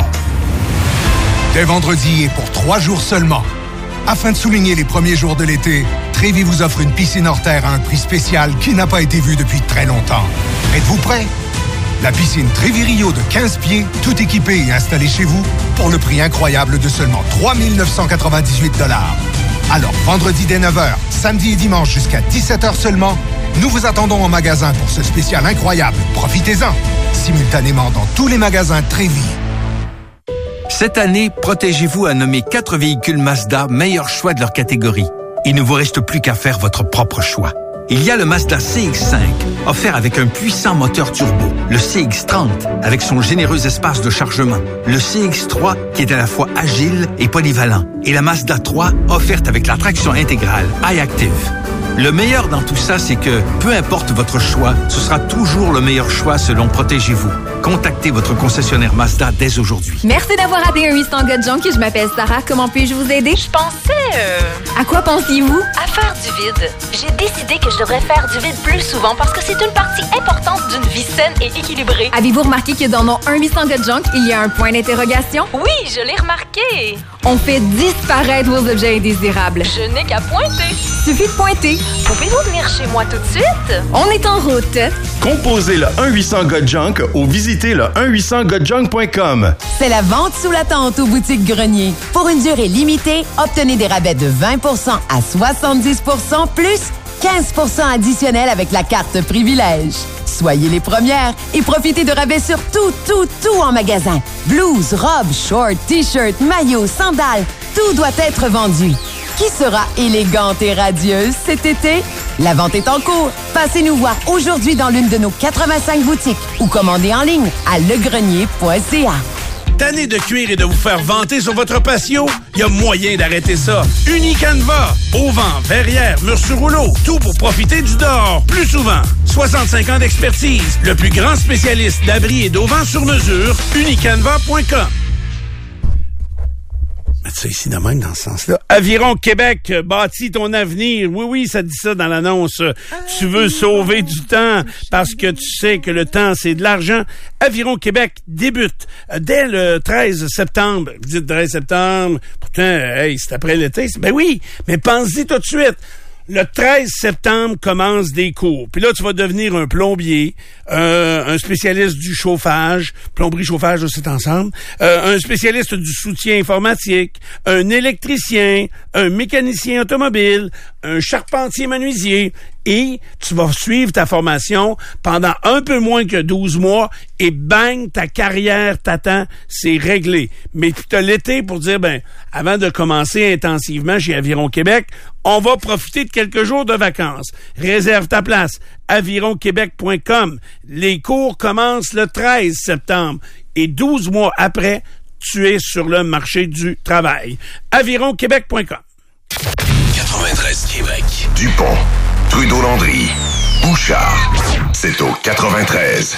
Dès vendredi et pour trois jours seulement. Afin de souligner les premiers jours de l'été, Trévi vous offre une piscine hors terre à un prix spécial qui n'a pas été vu depuis très longtemps. Êtes-vous prêts? La piscine Trévi Rio de quinze pieds, tout équipée et installée chez vous, pour le prix incroyable de seulement trois mille neuf cent quatre-vingt-dix-huit dollars. Alors, vendredi dès neuf heures, samedi et dimanche jusqu'à dix-sept heures seulement, nous vous attendons en magasin pour ce spécial incroyable. Profitez-en! Simultanément dans tous les magasins Trévi. Cette année, Protégez-vous a nommé quatre véhicules Mazda meilleurs choix de leur catégorie. Il ne vous reste plus qu'à faire votre propre choix. Il y a le Mazda C X cinq, offert avec un puissant moteur turbo, le C X trente, avec son généreux espace de chargement, le C X trois, qui est à la fois agile et polyvalent, et la Mazda trois, offerte avec la traction intégrale iActive. Le meilleur dans tout ça, c'est que, peu importe votre choix, ce sera toujours le meilleur choix selon Protégez-vous. Contactez votre concessionnaire Mazda dès aujourd'hui. Merci d'avoir appelé un huit cents gars de junk. Je m'appelle Sarah. Comment puis-je vous aider? Je pensais... Euh... À quoi pensiez-vous? À faire du vide. J'ai décidé que je devrais faire du vide plus souvent parce que c'est une partie importante d'une vie saine et équilibrée. Avez-vous remarqué que dans nos un huit cents gars de junk, il y a un point d'interrogation? Oui, je l'ai remarqué. On fait disparaître vos objets indésirables. Je n'ai qu'à pointer. Suffit de pointer. Pouvez-vous venir chez moi tout de suite? On est en route. Composez le un huit cents gars de junk au visite visitez le un huit cents got junk point com. C'est la vente sous la tente aux boutiques Grenier. Pour une durée limitée, obtenez des rabais de vingt pour cent à soixante-dix pour cent plus quinze pour cent additionnel avec la carte Privilège. Soyez les premières et profitez de rabais sur tout, tout, tout en magasin. Blouses, robes, shorts, t-shirts, maillots, sandales, tout doit être vendu. Qui sera élégante et radieuse cet été? La vente est en cours. Passez-nous voir aujourd'hui dans l'une de nos quatre-vingt-cinq boutiques ou commandez en ligne à legrenier point c a. Tanné de cuire et de vous faire vanter sur votre patio? Il y a moyen d'arrêter ça. Unicanva. Auvent, verrières, murs sur rouleau. Tout pour profiter du dehors plus souvent. soixante-cinq ans d'expertise. Le plus grand spécialiste d'abris et d'auvents sur mesure. unicanva point com. Mettre ça ici de même dans ce sens-là. Aviron Québec, bâtis ton avenir. Oui, oui, ça dit ça dans l'annonce. Tu veux sauver du temps parce que tu sais que le temps, c'est de l'argent. Aviron Québec débute dès le treize septembre. Vous dites treize septembre, pourtant, hey, c'est après l'été. Ben oui, mais pense-y tout de suite. Le treize septembre commence des cours. Puis là, tu vas devenir un plombier, euh, un spécialiste du chauffage, plomberie, chauffage, c'est ensemble, euh, un spécialiste du soutien informatique, un électricien, un mécanicien automobile, un charpentier menuisier. Et tu vas suivre ta formation pendant un peu moins que douze mois et bang, ta carrière t'attend, c'est réglé. Mais tu as l'été pour dire, ben, avant de commencer intensivement chez Aviron Québec, on va profiter de quelques jours de vacances. Réserve ta place. aviron québec point com. Les cours commencent le treize septembre et douze mois après, tu es sur le marché du travail. aviron québec point com. quatre-vingt-treize Québec. Dupont. Trudeau-Landry, Bouchard, c'est au quatre-vingt-treize.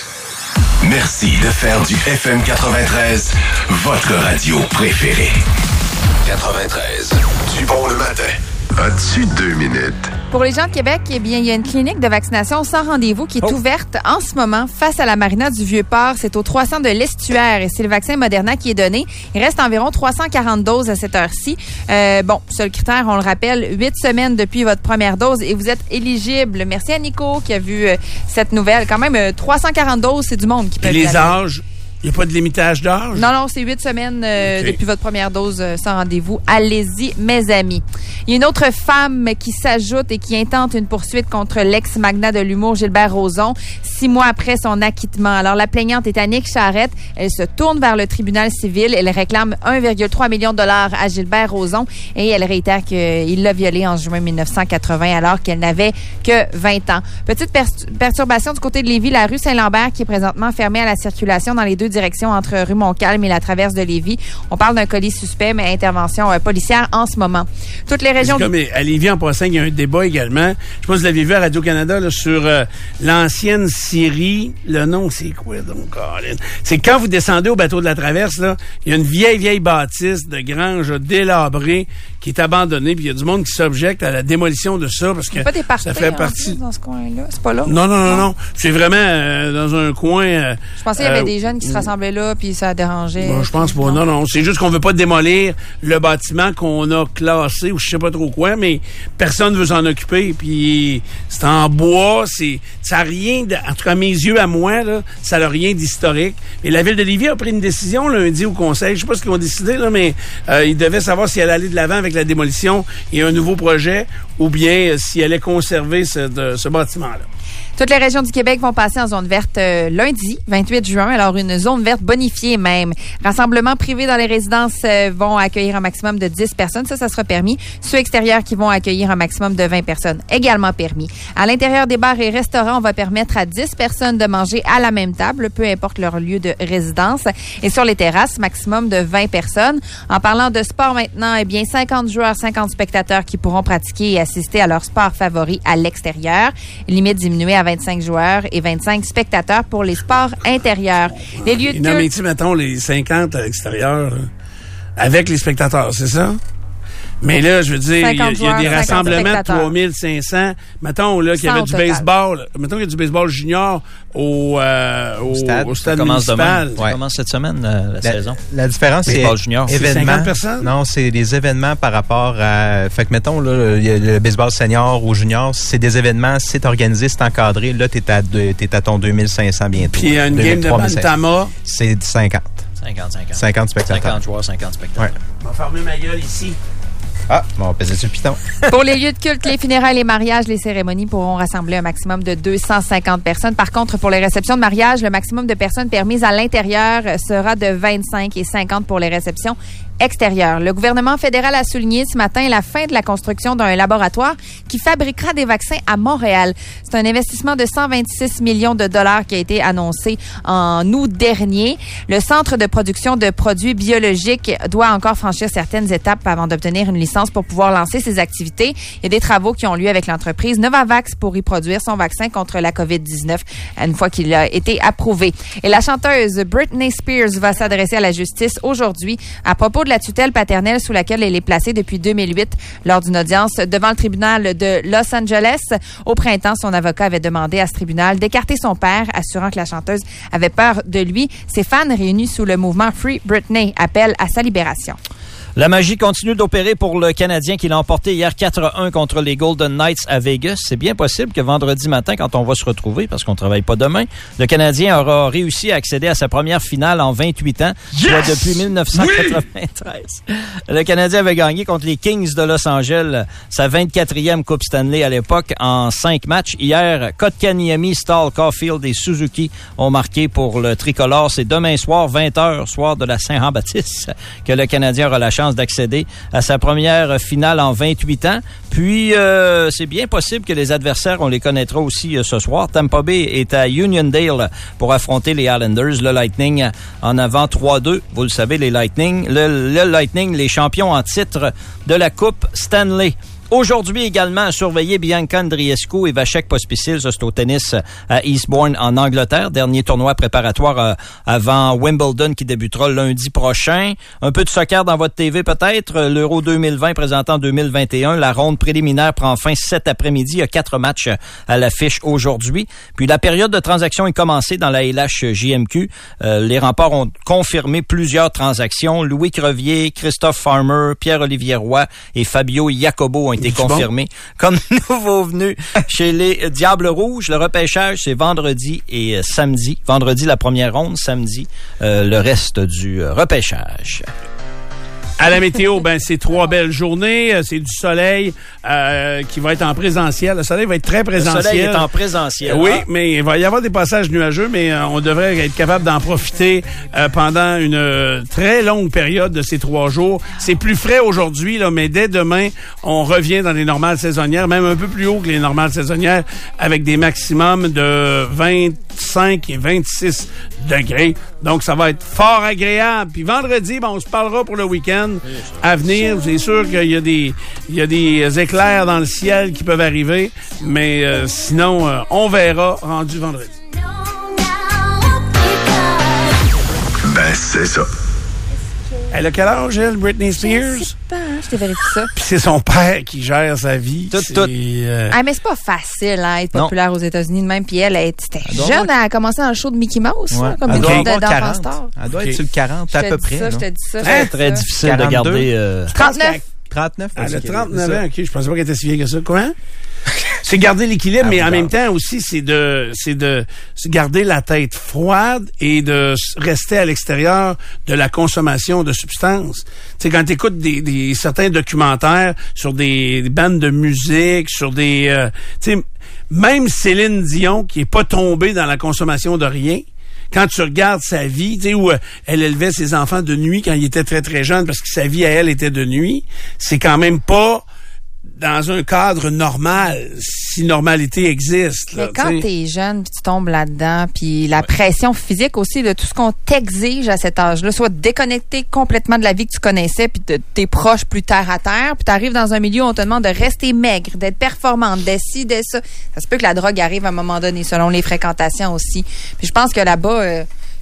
Merci de faire du F M quatre-vingt-treize votre radio préférée. quatre-vingt-treize, Dupont le matin. As-tu deux minutes? Pour les gens de Québec, eh bien, il y a une clinique de vaccination sans rendez-vous qui est oh. ouverte en ce moment face à la marina du Vieux-Port. C'est au trois cents de l'Estuaire et c'est le vaccin Moderna qui est donné. Il reste environ trois cent quarante doses à cette heure-ci. Euh, bon, seul critère, on le rappelle, huit semaines depuis votre première dose et vous êtes éligible. Merci à Nico qui a vu euh, cette nouvelle. Quand même, euh, trois cent quarante doses, c'est du monde qui peut. Et les âges? Il n'y a pas de limitage d'âge? Non, non, c'est huit semaines euh, okay. depuis votre première dose euh, sans rendez-vous. Allez-y, mes amis. Il y a une autre femme qui s'ajoute et qui intente une poursuite contre l'ex-magnat de l'humour Gilbert Rozon, six mois après son acquittement. Alors, la plaignante est Annick Charrette. Elle se tourne vers le tribunal civil. Elle réclame un virgule trois million de dollars à Gilbert Rozon et elle réitère qu'il l'a violée en juin mille neuf cent quatre-vingts alors qu'elle n'avait que vingt ans. Petite per- perturbation du côté de Lévis, la rue Saint-Lambert qui est présentement fermée à la circulation dans les deux direction entre rue Montcalm et la traverse de Lévis. On parle d'un colis suspect, mais intervention euh, policière en ce moment. Toutes les régions... C'est comme à Lévis, en passant, il y a un débat également. Je sais pas si vous l'avez vu à Radio-Canada là, sur euh, l'ancienne Syrie. Le nom, c'est quoi donc, Colin? C'est quand vous descendez au bateau de la traverse, là, il y a une vieille, vieille bâtisse de grange délabrée qui est abandonnée, puis il y a du monde qui s'objecte à la démolition de ça parce que pas des ça fait partie... dans ce coin-là. C'est pas là? Non, non, non, non. C'est vraiment euh, dans un coin... Euh, je pensais qu'il y avait euh, des jeunes qui se rassemblaient là, puis ça dérangeait. Bon, je pense pas. Non, non. C'est juste qu'on veut pas démolir le bâtiment qu'on a classé ou je sais pas trop quoi, mais personne veut s'en occuper. Puis c'est en bois, c'est ça a rien, de, en tout cas à mes yeux, à moi là, ça n'a rien d'historique. Et la ville de Lévis a pris une décision lundi au conseil. Je sais pas ce qu'ils ont décidé là, mais euh, ils devaient savoir si elle allait de l'avant avec la démolition et un nouveau projet, ou bien euh, si elle allait conserver ce, de, ce bâtiment-là. Toutes les régions du Québec vont passer en zone verte euh, lundi, vingt-huit juin. Alors, une zone verte bonifiée même. Rassemblements privés dans les résidences euh, vont accueillir un maximum de dix personnes. Ça, ça sera permis. Ceux extérieurs qui vont accueillir un maximum de vingt personnes, également permis. À l'intérieur des bars et restaurants, on va permettre à dix personnes de manger à la même table, peu importe leur lieu de résidence. Et sur les terrasses, maximum de vingt personnes. En parlant de sport maintenant, eh bien, cinquante joueurs, cinquante spectateurs qui pourront pratiquer et assister à leur sport favori à l'extérieur. Limite diminuée à vingt-cinq joueurs et vingt-cinq spectateurs pour les sports intérieurs. Les lieux de non, mais tu mettons les cinquante à l'extérieur, avec les spectateurs, c'est ça? Mais là, je veux dire, il y a, cinquante il y a des joueurs, rassemblements de trois mille cinq cents. Mettons là, qu'il y avait du total. baseball. Mettons qu'il y a du baseball junior au, euh, au, stade. au stade Ça commence municipal. demain. Ça commence cette semaine, euh, la, La- saison. la différence, c'est Baseball junior. c'est événements. cinquante personnes? Non, c'est des événements par rapport à... Fait que, mettons, là, il y a le baseball senior ou junior, c'est des événements, c'est organisé, c'est encadré. Là, t'es à, deux- t'es à ton deux mille cinq cents bientôt. Puis une game de Bantama. C'est cinquante. cinquante cinquante. cinquante spectateurs. cinquante joueurs, cinquante spectateurs. Ouais. On va fermer ma gueule ici. Ah, bon, on va peser sur le piton. Pour les lieux de culte, les funérailles, les mariages, les cérémonies pourront rassembler un maximum de deux cent cinquante personnes. Par contre, pour les réceptions de mariage, le maximum de personnes permises à l'intérieur sera de vingt-cinq et cinquante pour les réceptions extérieures. Le gouvernement fédéral a souligné ce matin la fin de la construction d'un laboratoire qui fabriquera des vaccins à Montréal. C'est un investissement de cent vingt-six millions de dollars qui a été annoncé en août dernier. Le centre de production de produits biologiques doit encore franchir certaines étapes avant d'obtenir une licence pour pouvoir lancer ses activités. Il y a des travaux qui ont lieu avec l'entreprise Novavax pour y produire son vaccin contre la covid dix-neuf une fois qu'il a été approuvé. Et la chanteuse Britney Spears va s'adresser à la justice aujourd'hui à propos de la tutelle paternelle sous laquelle elle est placée depuis deux mille huit lors d'une audience devant le tribunal de Los Angeles. Au printemps, son avocat avait demandé à ce tribunal d'écarter son père, assurant que la chanteuse avait peur de lui. Ses fans réunis sous le mouvement Free Britney appellent à sa libération. La magie continue d'opérer pour le Canadien qui l'a emporté hier quatre à un contre les Golden Knights à Vegas. C'est bien possible que vendredi matin, quand on va se retrouver, parce qu'on travaille pas demain, le Canadien aura réussi à accéder à sa première finale en vingt-huit ans, soit Yes! depuis dix-neuf cent quatre-vingt-treize. Oui! Le Canadien avait gagné contre les Kings de Los Angeles sa vingt-quatrième Coupe Stanley à l'époque en cinq matchs. Hier, Kotkaniemi, Stahl, Caulfield et Suzuki ont marqué pour le tricolore. C'est demain soir, vingt heures, soir de la Saint-Jean-Baptiste, que le Canadien aura la chance d'accéder à sa première finale en vingt-huit ans. Puis, euh, c'est bien possible que les adversaires, on les connaîtra aussi euh, ce soir. Tampa Bay est à Uniondale pour affronter les Islanders. Le Lightning en avant trois deux. Vous le savez, les Lightning. Le, le Lightning, les champions en titre de la Coupe Stanley. Aujourd'hui également, à surveiller Bianca Andreescu et Vasek Pospisil, ça c'est au tennis à Eastbourne en Angleterre. Dernier tournoi préparatoire euh, avant Wimbledon qui débutera lundi prochain. Un peu de soccer dans votre T V peut-être. L'Euro deux mille vingt présentant deux mille vingt et un. La ronde préliminaire prend fin cet après-midi. Il y a quatre matchs à l'affiche aujourd'hui. Puis la période de transaction est commencée dans la L H J M Q. Euh, les remparts ont confirmé plusieurs transactions. Louis Crevier, Christophe Farmer, Pierre-Olivier Roy et Fabio Jacobo ont été confirmés comme nouveaux venus chez les Diables Rouges. Le repêchage, c'est vendredi et samedi. Vendredi, la première ronde. Samedi, euh, le reste du euh, repêchage. À la météo, ben c'est trois belles journées. C'est du soleil euh, qui va être en présentiel. Le soleil va être très présentiel. Le soleil est en présentiel. Oui, ah. mais il va y avoir des passages nuageux, mais euh, on devrait être capable d'en profiter euh, pendant une euh, très longue période de ces trois jours. C'est plus frais aujourd'hui, là, mais dès demain, on revient dans les normales saisonnières, même un peu plus haut que les normales saisonnières, avec des maximums de vingt-cinq et vingt-six degrés. Donc, ça va être fort agréable. Puis vendredi, ben, on se parlera pour le week-end à venir. C'est sûr qu'il y a des il y a des éclairs dans le ciel qui peuvent arriver, mais euh, sinon, euh, on verra rendu vendredi. Ben, c'est ça. Elle a quel âge, elle, Britney Spears? Je sais pas, hein, je te vérifie ça. Puis c'est son père qui gère sa vie. Tout, c'est, tout. Euh... Ah, mais c'est pas facile, hein, être Non. populaire aux États-Unis de même. Puis elle, elle était Elle doit jeune, avoir- elle a commencé dans le show de Mickey Mouse, Ouais. hein, comme Elle une doit fille avoir d'enfant quarante. star. Elle doit Ok. être sur le quarante Je à te peu dis près. ça, je non? te dis ça. je Très, te dis très ça. difficile de quarante-deux. garder... Euh... trente-neuf. trente-neuf. Elle a ok. trente-neuf C'est ça. ans, OK. Je pensais pas qu'elle était si vieille que ça. Quoi? C'est garder l'équilibre, Ah, mais en vous même temps aussi, c'est de, c'est de se garder la tête froide et de s- rester à l'extérieur de la consommation de substances. Tu sais, quand tu écoutes des, des, certains documentaires sur des, des bandes de musique, sur des... euh, tu sais, même Céline Dion, qui est pas tombée dans la consommation de rien, quand tu regardes sa vie, tu sais, où euh, elle élevait ses enfants de nuit quand il était très, très jeune, parce que sa vie à elle était de nuit, c'est quand même pas dans un cadre normal, si normalité existe. Là, Mais quand t'sais. t'es jeune, puis tu tombes là-dedans, puis la pression physique aussi de tout ce qu'on t'exige à cet âge-là, soit déconnecté complètement de la vie que tu connaissais, puis de tes proches plus terre à terre, puis t'arrives dans un milieu où on te demande de rester maigre, d'être performante, d'être ci, d'être ça. Ça se peut que la drogue arrive à un moment donné, selon les fréquentations aussi. Puis je pense que là-bas, euh,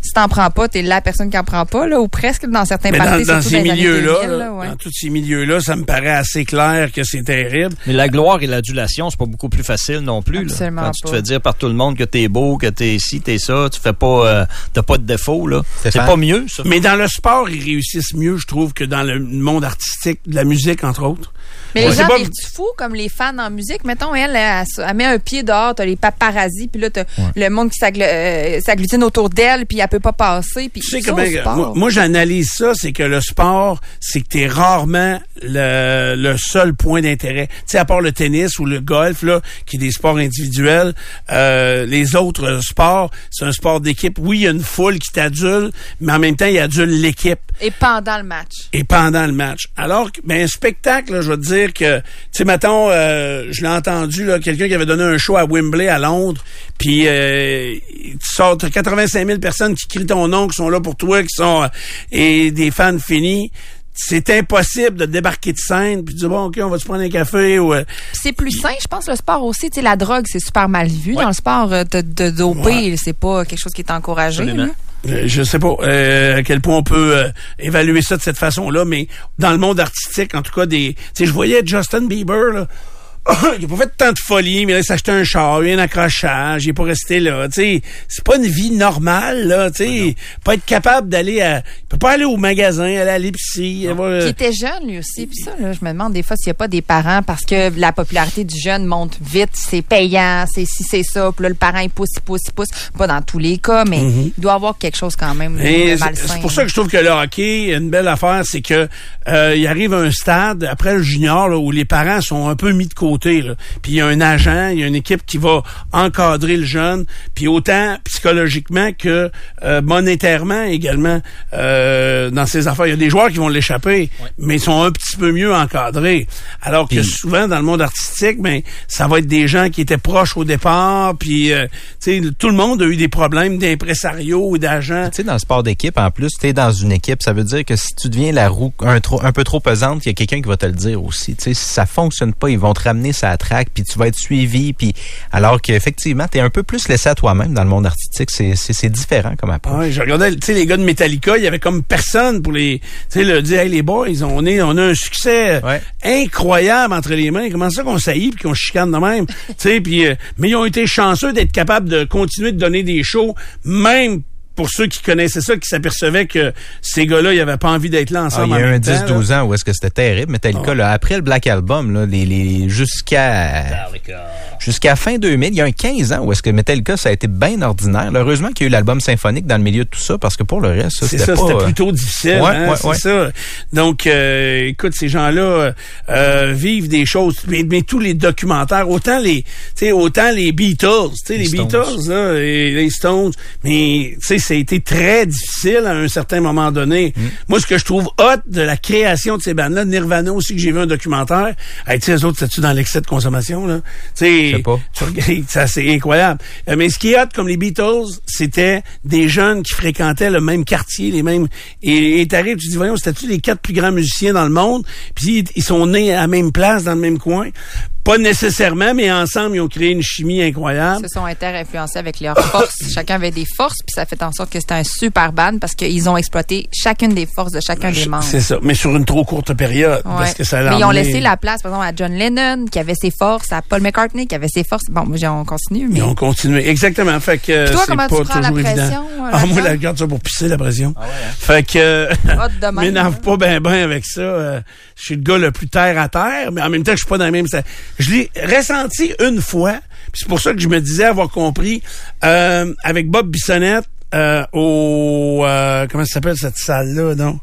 si t'en prends pas, t'es la personne qui en prend pas, là, ou presque dans certains Mais parties, dans, dans ces dans milieux-là, deux mille, là, là, ouais. dans tous ces milieux-là, ça me paraît assez clair que c'est terrible. Mais la gloire et l'adulation, c'est pas beaucoup plus facile non plus. Absolument là. Quand tu pas. te fais dire par tout le monde que t'es beau, que t'es ci, t'es ça, tu fais pas, euh, t'as pas de défaut, là. C'est Stéphane. pas mieux, ça. Mais dans le sport, ils réussissent mieux, je trouve, que dans le monde artistique, de la musique, entre autres. Mais Ouais. les gens, C'est pas- les fous, comme les fans en musique, mettons, elle, elle, elle, elle met un pied dehors, t'as les paparazzis, puis là, t'as le monde qui s'aggl- euh, s'agglutine autour d'elle, puis elle peut pas passer, puis Tu sais ça, comment, au sport. moi, moi, j'analyse ça, c'est que le sport, c'est que t'es rarement le, le seul point d'intérêt. Tu sais, à part le tennis ou le golf, là, qui est des sports individuels, euh, les autres sports, c'est un sport d'équipe. Oui, il y a une foule qui t'adule, mais en même temps, il adule l'équipe. Et pendant le match. Et pendant le match. Alors que, ben, un spectacle, là, je vais te dire que, tu sais, mettons, euh, je l'ai entendu, là, quelqu'un qui avait donné un show à Wembley, à Londres, puis euh, tu sors, t'as quatre-vingt-cinq mille personnes qui crient ton nom, qui sont là pour toi, qui sont, euh, et des fans finis. C'est impossible de débarquer de scène puis de dire, bon, OK, on va se prendre un café ou... Euh, C'est plus sain, je pense, le sport aussi. Tu sais, la drogue, c'est super mal vu dans le sport. euh, De, de doper, Ouais. c'est pas quelque chose qui est encouragé. Là. Euh, Je sais pas euh, à quel point on peut euh, évaluer ça de cette façon-là, mais dans le monde artistique, en tout cas, des, tu sais, je voyais Justin Bieber, là. Il a pas fait tant de folie, mais là, il s'est acheté un char, il y a un accrochage, il est pas resté là. Tu sais, c'est pas une vie normale, là. Tu sais, pas être capable d'aller à, il peut pas aller au magasin, aller à l'épicerie. avoir, Qui euh, était jeune, lui aussi. Puis ça, là, je me demande des fois s'il n'y a pas des parents, parce que la popularité du jeune monte vite, c'est payant, c'est si c'est ça. Puis là, le parent, il pousse, il pousse, il pousse. Pas dans tous les cas, mais Mhm. il doit y avoir quelque chose quand même Et de c'est malsain. c'est pour ça que je trouve que le hockey, une belle affaire, c'est que euh, il arrive à un stade après le junior là, où les parents sont un peu mis de côté. Là. Puis il y a un agent, il y a une équipe qui va encadrer le jeune, puis autant psychologiquement que euh, monétairement également euh, dans ces affaires. Il y a des joueurs qui vont l'échapper, mais ils sont un petit peu mieux encadrés. Alors que Puis- souvent dans le monde artistique, ben ça va être des gens qui étaient proches au départ, puis euh, tu sais, tout le monde a eu des problèmes d'impresarios ou d'agents. Tu sais, dans le sport d'équipe, en plus, tu es dans une équipe, ça veut dire que si tu deviens la roue un, trop, un peu trop pesante, il y a quelqu'un qui va te le dire aussi. Tu sais, si ça fonctionne pas, ils vont te ramener sa traque, puis tu vas être suivi, puis alors qu'effectivement, tu es un peu plus laissé à toi-même dans le monde artistique. C'est, c'est, c'est différent comme approche. Ouais, je regardais, tu sais, les gars de Metallica, il y avait comme personne pour les, tu sais, le dire, hey, les boys, on est, on a un succès Ouais. incroyable entre les mains. Comment ça qu'on saillit puis qu'on chicane de même, tu sais, puis, euh, mais ils ont été chanceux d'être capables de continuer de donner des shows, même pour ceux qui connaissaient ça, qui s'apercevaient que ces gars-là, ils avaient pas envie d'être là Ah, ensemble. il y a en eu un même temps, dix douze là. ans où est-ce que c'était terrible. Metallica, Ah. là, après le Black Album, là, les, les, jusqu'à jusqu'à fin deux mille, il y a un quinze ans où est-ce que Metallica, ça a été bien ordinaire. Là, heureusement qu'il y a eu l'album symphonique dans le milieu de tout ça, parce que pour le reste, ça, C'est c'était ça, pas... c'était euh, plutôt difficile. Ouais, hein, ouais, c'est ouais. ça. Donc, euh, écoute, ces gens-là euh, euh, vivent des choses, mais, mais tous les documentaires, autant les, tu sais, autant les Beatles, tu sais, les, Les Stones. Beatles, là, et les Stones, mais tu sais, ça a été très difficile à un certain moment donné. Mm. Moi, ce que je trouve hot de la création de ces bandes-là, Nirvana aussi, que j'ai vu un documentaire, hey, tu sais, les autres, c'est-tu dans l'excès de consommation, là? Tu sais, Je sais pas. tu regardes, ça, c'est incroyable. Euh, mais ce qui est hot, comme les Beatles, c'était des jeunes qui fréquentaient le même quartier, les mêmes... Et et t'arrives, tu dis, voyons, c'était-tu les quatre plus grands musiciens dans le monde? Puis ils sont nés à la même place, dans le même coin. Pas nécessairement, mais ensemble, ils ont créé une chimie incroyable. Ils se sont inter-influencés avec leurs forces. Chacun avait des forces, puis ça fait en sorte que c'était un super band parce qu'ils ont exploité chacune des forces de chacun des membres. C'est ça, mais sur une trop courte période. Ouais. Parce que ça a Mais ils ont emmené- laissé la place, par exemple, à John Lennon, qui avait ses forces, à Paul McCartney, qui avait ses forces. Bon, moi, on continue, mais... Ils ont continué. Exactement. Fait que euh, Puis toi, c'est comment pas tu prends la toujours évident. pression, euh, Ah, moi, là-dedans? la garde ça pour pisser la pression. Ah ouais, hein? Fait que euh, Hot de même, m'énerve pas ben ben avec ça. Euh, je suis le gars le plus terre à terre, mais en même temps, je suis pas dans le même... Je l'ai ressenti une fois, puis c'est pour ça que je me disais avoir compris, euh, avec Bob Bissonnette, euh, au... Euh, comment ça s'appelle cette salle-là, non?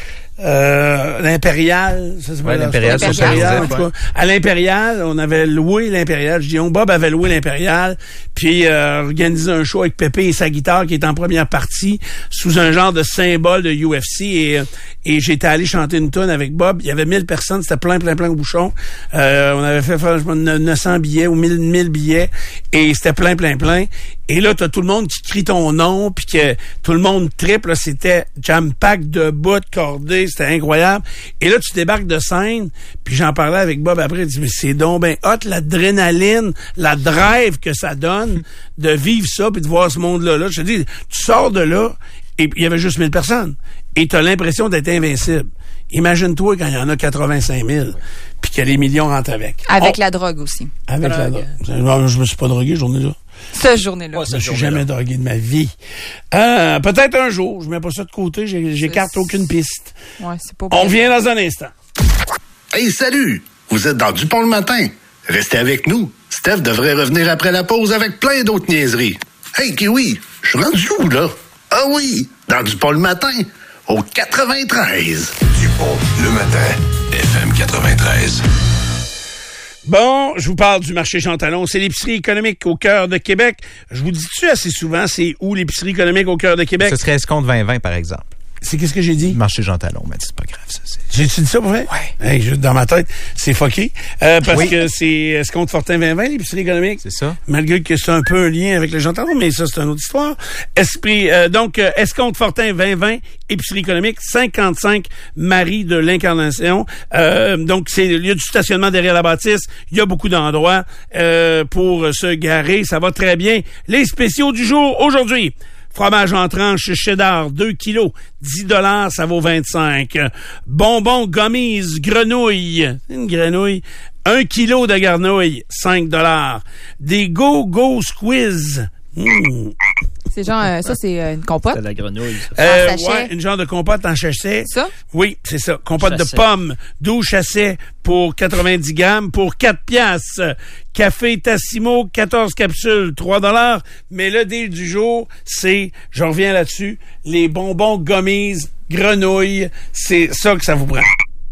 Euh, l'Impérial, ça s'appelle Ouais, l'Impérial, ça, ça, l'Impérial, ça, en tout ouais. cas. À l'Impérial, on avait loué l'Impérial. Je dis, on Bob avait loué l'Impérial, puis euh, organisé un show avec Pépé et sa guitare qui est en première partie, sous un genre de symbole de U F C. Et, et j'étais allé chanter une tonne avec Bob. Il y avait mille personnes, c'était plein, plein, plein au bouchon. Euh, on avait fait faire, je pense, neuf cents billets ou mille, mille billets, et c'était plein, plein, plein. Et là, t'as tout le monde qui crie ton nom, puis que tout le monde triple. Là, c'était jam-pack de bout, cordé, c'était incroyable. Et là, tu débarques de scène, puis j'en parlais avec Bob après, il dit, mais c'est donc ben hot, l'adrénaline, la drive que ça donne de vivre ça, puis de voir ce monde-là. Là, je te dis, tu sors de là, et il y avait juste mille personnes. Et t'as l'impression d'être invincible. Imagine-toi quand il y en a quatre-vingt-cinq mille, puis que les millions rentrent avec. Avec On... la drogue aussi. Avec drogue. la drogue. Non, je me suis pas drogué, journée-là. Cette journée-là. Ouais, je me suis jamais drogué de ma vie. Euh, peut-être un jour. Je mets pas ça de côté. J'écarte c'est... aucune piste. Ouais, c'est pas On revient dans un instant. Hey, salut! Vous êtes dans Dupont le matin. Restez avec nous. Steph devrait revenir après la pause avec plein d'autres niaiseries. Hey, Kiwi, je suis rendu où, là? Ah oui, dans Dupont le matin, au quatre-vingt-treize. Dupont le matin, F M quatre-vingt-treize. Bon, je vous parle du marché Jean Talon. C'est l'épicerie économique au cœur de Québec. Je vous dis-tu assez souvent, c'est où l'épicerie économique au cœur de Québec? Ce serait Escompte vingt vingt, par exemple. C'est qu'est-ce que j'ai dit? Marché Jean Talon, mais c'est pas grave, ça. J'ai-tu dit ça pour vrai? Ouais. Hey, juste dans ma tête, c'est fucké. Euh, parce oui. que c'est Escompte Fortin vingt vingt, l'épicerie économique. C'est ça. Malgré que c'est un peu un lien avec le Jean Talon, mais ça, c'est une autre histoire. Esprit, euh, donc, euh, Escompte Fortin vingt vingt, épicerie économique, cinquante-cinq Marie de l'Incarnation. Euh, donc, c'est il y a du stationnement derrière la bâtisse. Il y a beaucoup d'endroits euh, pour se garer. Ça va très bien. Les spéciaux du jour, aujourd'hui. Fromage en tranche cheddar, deux kilos, dix dollars, ça vaut vingt-cinq. Bonbons gummies, grenouille, une grenouille, un kilo de garnouille, cinq dollars. Des go-go squeeze. Mmh. C'est genre, euh, ça, c'est euh, une compote. C'est de la grenouille. Ça. Euh, en sachet. ouais, une genre de compote en sachet. Ça? Oui, c'est ça. Compote Chasset. de pommes, douze chassets pour quatre-vingt-dix grammes, pour quatre piastres. Café Tassimo, quatorze capsules, trois dollars. Mais le deal du jour, c'est, je reviens là-dessus, les bonbons gummies, grenouilles. C'est ça que ça vous prend.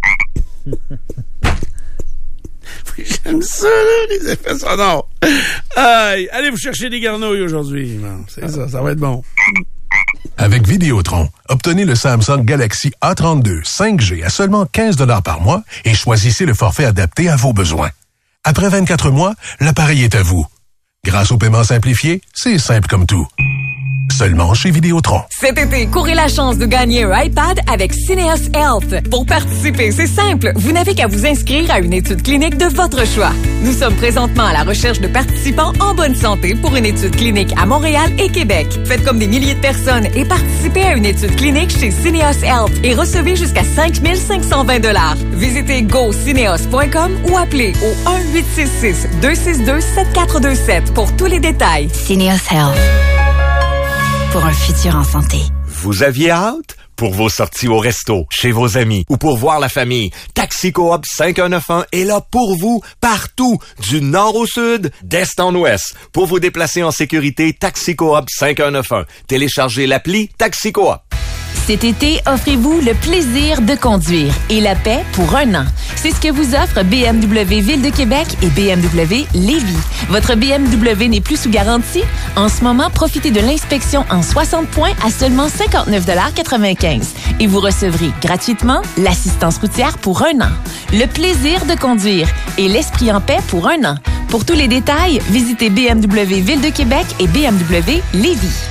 J'aime ça, là, les effets sonores. Aïe, allez vous chercher des garnouilles aujourd'hui. Non, c'est ça, ça va être bon. Avec Vidéotron, obtenez le Samsung Galaxy A trente-deux cinq G à seulement quinze dollars par mois et choisissez le forfait adapté à vos besoins. Après vingt-quatre mois, l'appareil est à vous. Grâce au paiement simplifié, c'est simple comme tout. Seulement chez Vidéotron. Cet été, courez la chance de gagner un iPad avec Syneos Health. Pour participer, c'est simple. Vous n'avez qu'à vous inscrire à une étude clinique de votre choix. Nous sommes présentement à la recherche de participants en bonne santé pour une étude clinique à Montréal et Québec. Faites comme des milliers de personnes et participez à une étude clinique chez Syneos Health et recevez jusqu'à cinq mille cinq cent vingt dollars. Visitez go syneos point com ou appelez au un huit six six, deux six deux, sept quatre deux sept pour tous les détails. Syneos Health. Pour un futur en santé. Vous aviez hâte? Pour vos sorties au resto, chez vos amis ou pour voir la famille, Taxi Coop cinq un neuf un est là pour vous, partout, du nord au sud, d'est en ouest. Pour vous déplacer en sécurité, Taxi Coop cinq un neuf un. Téléchargez l'appli Taxi Coop. Cet été, offrez-vous le plaisir de conduire et la paix pour un an. C'est ce que vous offre B M W Ville de Québec et B M W Lévis. Votre B M W n'est plus sous garantie? En ce moment, profitez de l'inspection en soixante points à seulement cinquante-neuf dollars quatre-vingt-quinze et vous recevrez gratuitement l'assistance routière pour un an. Le plaisir de conduire et l'esprit en paix pour un an. Pour tous les détails, visitez B M W Ville de Québec et B M W Lévis.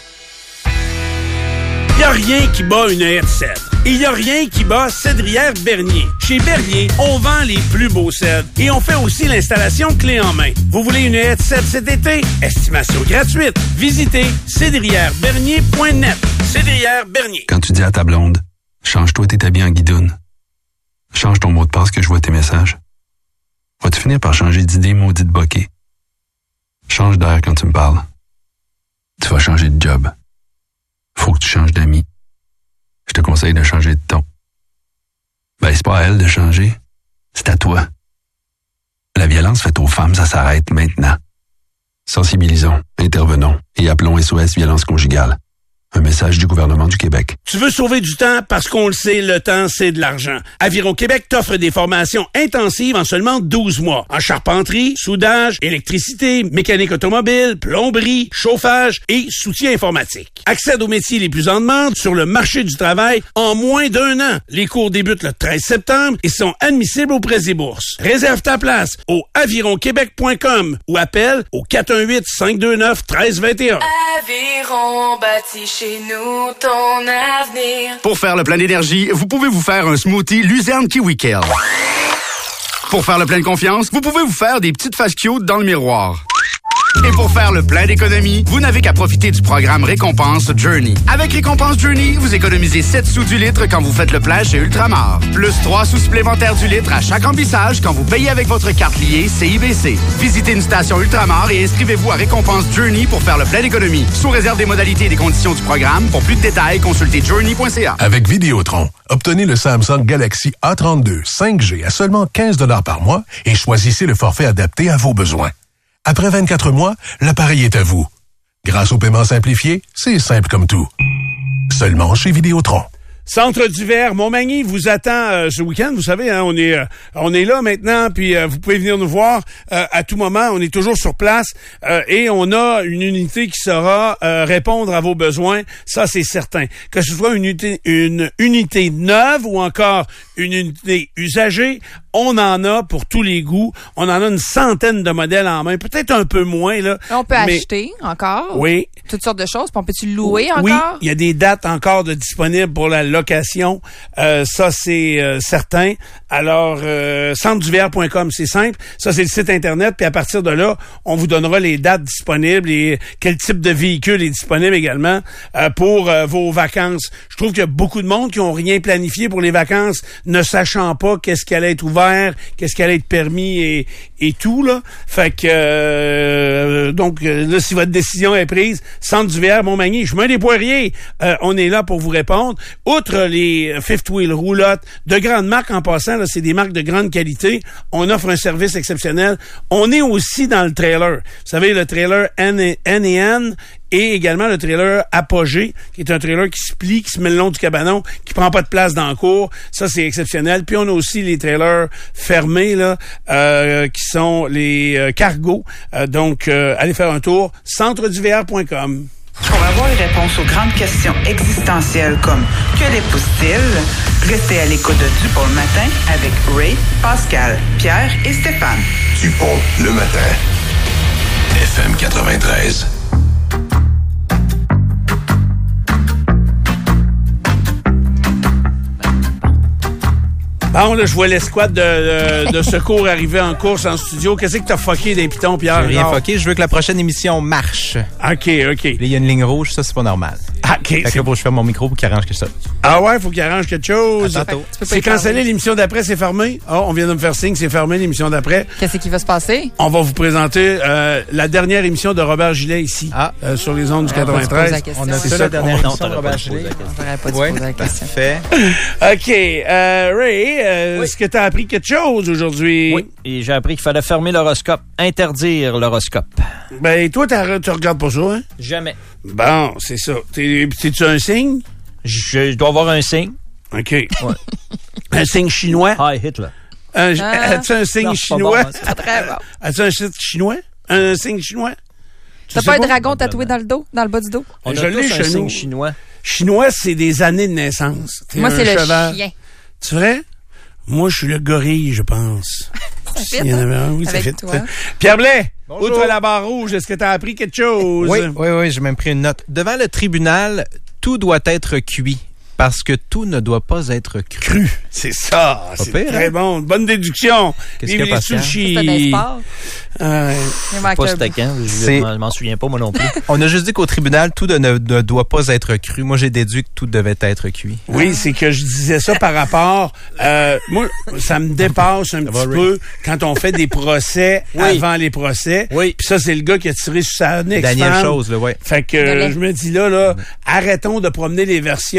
Il n'y a rien qui bat une headset. Il n'y a rien qui bat Cédrière Bernier. Chez Bernier, on vend les plus beaux cèdres et on fait aussi l'installation clé en main. Vous voulez une headset cet été? Estimation gratuite. Visitez cédrière bernier point net. Cédrière Bernier. Quand tu dis à ta blonde, change-toi tes habits en guidoune. Change ton mot de passe que je vois tes messages. Vas-tu finir par changer d'idée maudite bokeh? Change d'air quand tu me parles. Tu vas changer de job. Faut que tu changes d'amis. Je te conseille de changer de ton. Ben, c'est pas à elle de changer. C'est à toi. La violence faite aux femmes, ça s'arrête maintenant. Sensibilisons, intervenons et appelons S O S Violence Conjugale. Un message du gouvernement du Québec. Tu veux sauver du temps parce qu'on le sait, le temps, c'est de l'argent. Aviron Québec t'offre des formations intensives en seulement douze mois. En charpenterie, soudage, électricité, mécanique automobile, plomberie, chauffage et soutien informatique. Accède aux métiers les plus en demande sur le marché du travail en moins d'un an. Les cours débutent le treize septembre et sont admissibles aux prêts et bourses. Réserve ta place au aviron québec point com ou appelle au quatre un huit, cinq deux neuf, un trois deux un. Aviron bâti chez nous ton avenir. Pour faire le plein d'énergie, vous pouvez vous faire un smoothie Luzerne Kiwi Kale. Pour faire le plein de confiance, vous pouvez vous faire des petites faces cute dans le miroir. Et pour faire le plein d'économie, vous n'avez qu'à profiter du programme Récompense Journey. Avec Récompense Journey, vous économisez sept sous du litre quand vous faites le plein chez Ultramar. Plus trois sous supplémentaires du litre à chaque remplissage quand vous payez avec votre carte liée C I B C. Visitez une station Ultramar et inscrivez-vous à Récompense Journey pour faire le plein d'économie. Sous réserve des modalités et des conditions du programme, pour plus de détails, consultez journey point c a. Avec Vidéotron, obtenez le Samsung Galaxy A trente-deux cinq G à seulement quinze dollars par mois et choisissez le forfait adapté à vos besoins. Après vingt-quatre mois, l'appareil est à vous. Grâce au paiement simplifié, c'est simple comme tout. Seulement chez Vidéotron. Centre d'hiver Montmagny vous attend euh, ce week-end. Vous savez, hein, on est euh, on est là maintenant, puis euh, vous pouvez venir nous voir euh, à tout moment. On est toujours sur place euh, et on a une unité qui saura euh, répondre à vos besoins. Ça, c'est certain. Que ce soit une unité, une unité neuve ou encore une unité usagée, on en a pour tous les goûts. On en a une centaine de modèles en main, peut-être un peu moins là. On peut mais... acheter encore. Oui. Toutes sortes de choses. Puis on peut-tu louer encore? Oui, il y a des dates encore de disponibles pour la location. Euh, ça, c'est euh, certain. Alors, euh, centre d'hiver point com, c'est simple. Ça, c'est le site Internet. Puis à partir de là, on vous donnera les dates disponibles et quel type de véhicule est disponible également euh, pour euh, vos vacances. Je trouve qu'il y a beaucoup de monde qui ont rien planifié pour les vacances, ne sachant pas qu'est-ce qui allait être ouvert, qu'est-ce qui allait être permis et, et tout, là. Fait que, euh, donc, là, si votre décision est prise, Centre d'hiver Montmagny, chemin des Poiriers, euh, on est là pour vous répondre. Outre les fifth wheel roulottes de grandes marques en passant, là, c'est des marques de grande qualité. On offre un service exceptionnel. On est aussi dans le trailer. Vous savez, le trailer N et N et également le trailer Apogée, qui est un trailer qui se plie, qui se met le long du cabanon, qui prend pas de place dans le cours. Ça, c'est exceptionnel. Puis on a aussi les trailers fermés, là, euh, qui sont les euh, cargos. Euh, donc, euh, allez faire un tour, centre d'hiver point com. Pour avoir les réponses aux grandes questions existentielles comme « Que l'épouse-t-il ?» Restez à l'écoute de Dupont le matin avec Ray, Pascal, Pierre et Stéphane. Dupont le matin. F M quatre-vingt-treize. Bon, là, je vois l'escouade de, de, de secours arriver en course en studio. Qu'est-ce que t'as fucké des pitons, Pierre? J'ai rien fucké. Je veux que la prochaine émission marche. OK, OK. Il y a une ligne rouge, ça, c'est pas normal. Ah, OK. Fait que là, faut que je ferme mon micro pour qu'il arrange que ça. Ah ouais, faut qu'il arrange quelque chose. À tantôt. C'est cancellé, l'émission d'après, c'est fermé. Oh, on vient de me faire signe, c'est fermé, l'émission d'après. Qu'est-ce qui va se passer? On va vous présenter euh, la dernière émission de Robert Gillet ici, ah. euh, sur les ondes du quatre-vingt-treize. On a fait la dernière émission de Robert Gillet. On n'aurait pas dû poser la question. Fait. OK. Euh, Ray, euh, oui. Est-ce que tu as appris quelque chose aujourd'hui? Oui, et j'ai appris qu'il fallait fermer l'horoscope, interdire l'horoscope. Ben, toi, tu regardes pas ça, hein? Jamais. Bon, c'est ça. T'es, t'es-tu un signe? Je, je dois avoir un signe. OK. Ouais. Un signe chinois? Hi, Hitler. Un, ah. As-tu un signe non, chinois? Bon, c'est très bon. As-tu un signe chinois? Un signe chinois? T'as pas un dragon tatoué dans le dos, dans le bas du dos? On a je l'ai tous un signe chinois. Chinois, c'est des années de naissance. Moi, c'est cheval. Le chien. C'est vrai? Moi, je suis le gorille, je pense. Ça fit, hein? Oui, ça fit. Toi. Pierre Blais, outre la barre rouge, est-ce que tu as appris quelque chose? Oui, oui, oui, j'ai même pris une note. Devant le tribunal, tout doit être cuit. Parce que tout ne doit pas être cru. Cru, c'est ça. C'est pire, très hein? bon. Bonne déduction. Qu'est-ce que Pascal? C'est des sports. Euh, pas c'était quand. Je m'en souviens pas, moi non plus. On a juste dit qu'au tribunal, tout ne, ne doit pas être cru. Moi, j'ai déduit que tout devait être cuit. Oui, ah. c'est que je disais ça par rapport... Euh, moi, ça me dépasse un petit peu quand on fait des procès oui. avant les procès. Oui. Puis ça, c'est le gars qui a tiré sur sa ex-femme. Daniel Chose, là, ouais. Fait que euh, je me dis là, là, arrêtons de promener les versions de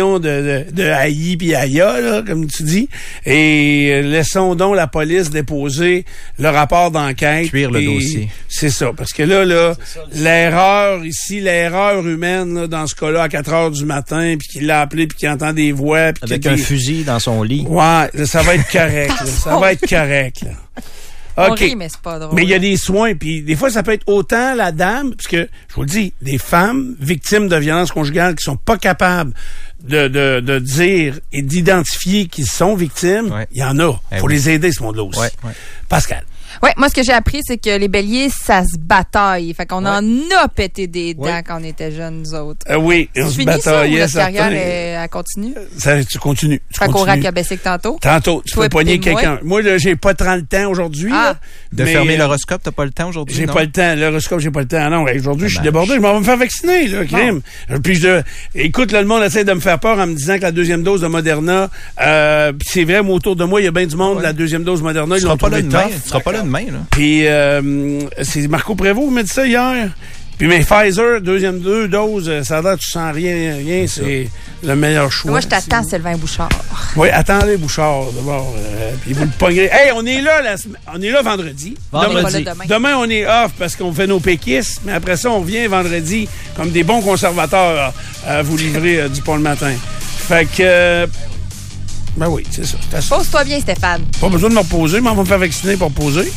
de, de haï puis aïa, là, comme tu dis. Et laissons donc la police déposer le rapport d'enquête. Cuire le dossier. C'est ça. Parce que là, là, l'erreur ici, l'erreur humaine, là, dans ce cas-là, à quatre heures du matin, puis qu'il l'a appelé, puis qu'il entend des voix. Puis avec qu'il un des... fusil dans son lit. Ouais, là, ça va être correct. Là, ça va être correct, là. On OK. rit, mais c'est pas drôle. Mais il y a des soins, puis des fois, ça peut être autant la dame, parce que, je vous le dis, des femmes victimes de violences conjugales qui sont pas capables de, de, de dire et d'identifier qu'ils sont victimes, il ouais. y en a. Eh Faut oui. les aider, ce monde-là aussi. Ouais, ouais. Pascal. Ouais, moi, ce que j'ai appris, c'est que les béliers, ça se bataille. Fait qu'on ouais. en a pété des dents ouais. quand on était jeunes, nous autres. Euh, oui, on se bataillait. Ça, carrière, elle, elle continue? Ça, tu continues. Tu fait qu'on raque à baisser que tantôt? Tantôt. Tu peux poigner quelqu'un. Moi, là, j'ai pas tant le temps aujourd'hui. Ah. Là, de mais, fermer l'horoscope, t'as pas le temps aujourd'hui? J'ai non? pas le temps. L'horoscope, j'ai pas le temps. Non, aujourd'hui, je suis débordé. Je m'en vais me faire vacciner, là, crime. Bon. Puis, je, écoute, là, le monde essaie de me faire peur en me disant que la deuxième dose de Moderna, euh, c'est vrai, moi, autour de moi, il y a bien du monde, ouais. la deuxième dose de Moderna, ils l'ont trouvé tough. Tu seras pas là demain, là. Puis, euh, c'est Marco Prévost qui m'a dit ça hier. Puis mes Pfizer, deuxième deux doses, ça a l'air tu sens rien, rien, c'est le meilleur choix. Moi, je t'attends, Sylvain Bouchard. Oui, attendez, Bouchard, d'abord. Euh, puis vous le pognerez. Hey, on est là, la, on est là vendredi. Vendredi. Demain. demain, on est off parce qu'on fait nos péquistes, mais après ça, on revient vendredi comme des bons conservateurs à vous livrer euh, du pont le matin. Fait que... Euh, ben oui, c'est ça. Pose-toi bien, Stéphane. Pas besoin de me reposer, mais on va me faire vacciner pour poser.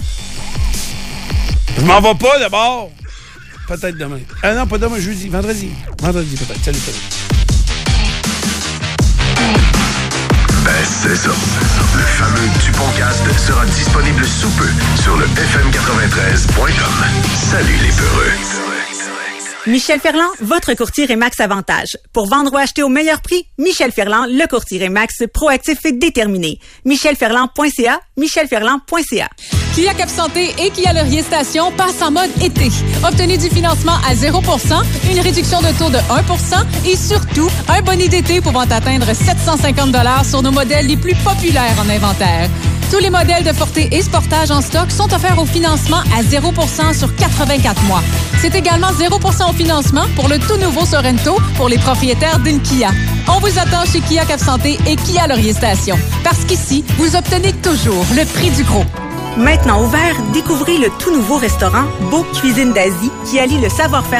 Je m'en vais pas d'abord. Peut-être demain. Ah non, pas demain, jeudi, vendredi. Vendredi peut-être. Salut, salut. Ben c'est ça. Le fameux DuPontcast sera disponible sous peu sur le f m quatre-vingt-treize point com. Salut les peureux. Michel Ferland, votre courtier Remax Avantage. Pour vendre ou acheter au meilleur prix, Michel Ferland, le courtier Remax proactif et déterminé. michel ferland point c a, michel ferland point c a. Kia Cap Santé et Kia Laurier Station passent en mode été. Obtenez du financement à zéro pour cent, une réduction de taux de un pour cent et surtout, un boni d'été pouvant atteindre sept cent cinquante dollars sur nos modèles les plus populaires en inventaire. Tous les modèles de Forte et Sportage en stock sont offerts au financement à zéro pour cent sur quatre-vingt-quatre mois. C'est également zéro pour cent au financement pour le tout nouveau Sorento pour les propriétaires d'une Kia. On vous attend chez Kia Cap Santé et Kia Laurier Station. Parce qu'ici, vous obtenez toujours le prix du gros. Maintenant ouvert, découvrez le tout nouveau restaurant Beau Cuisine d'Asie qui allie le savoir-faire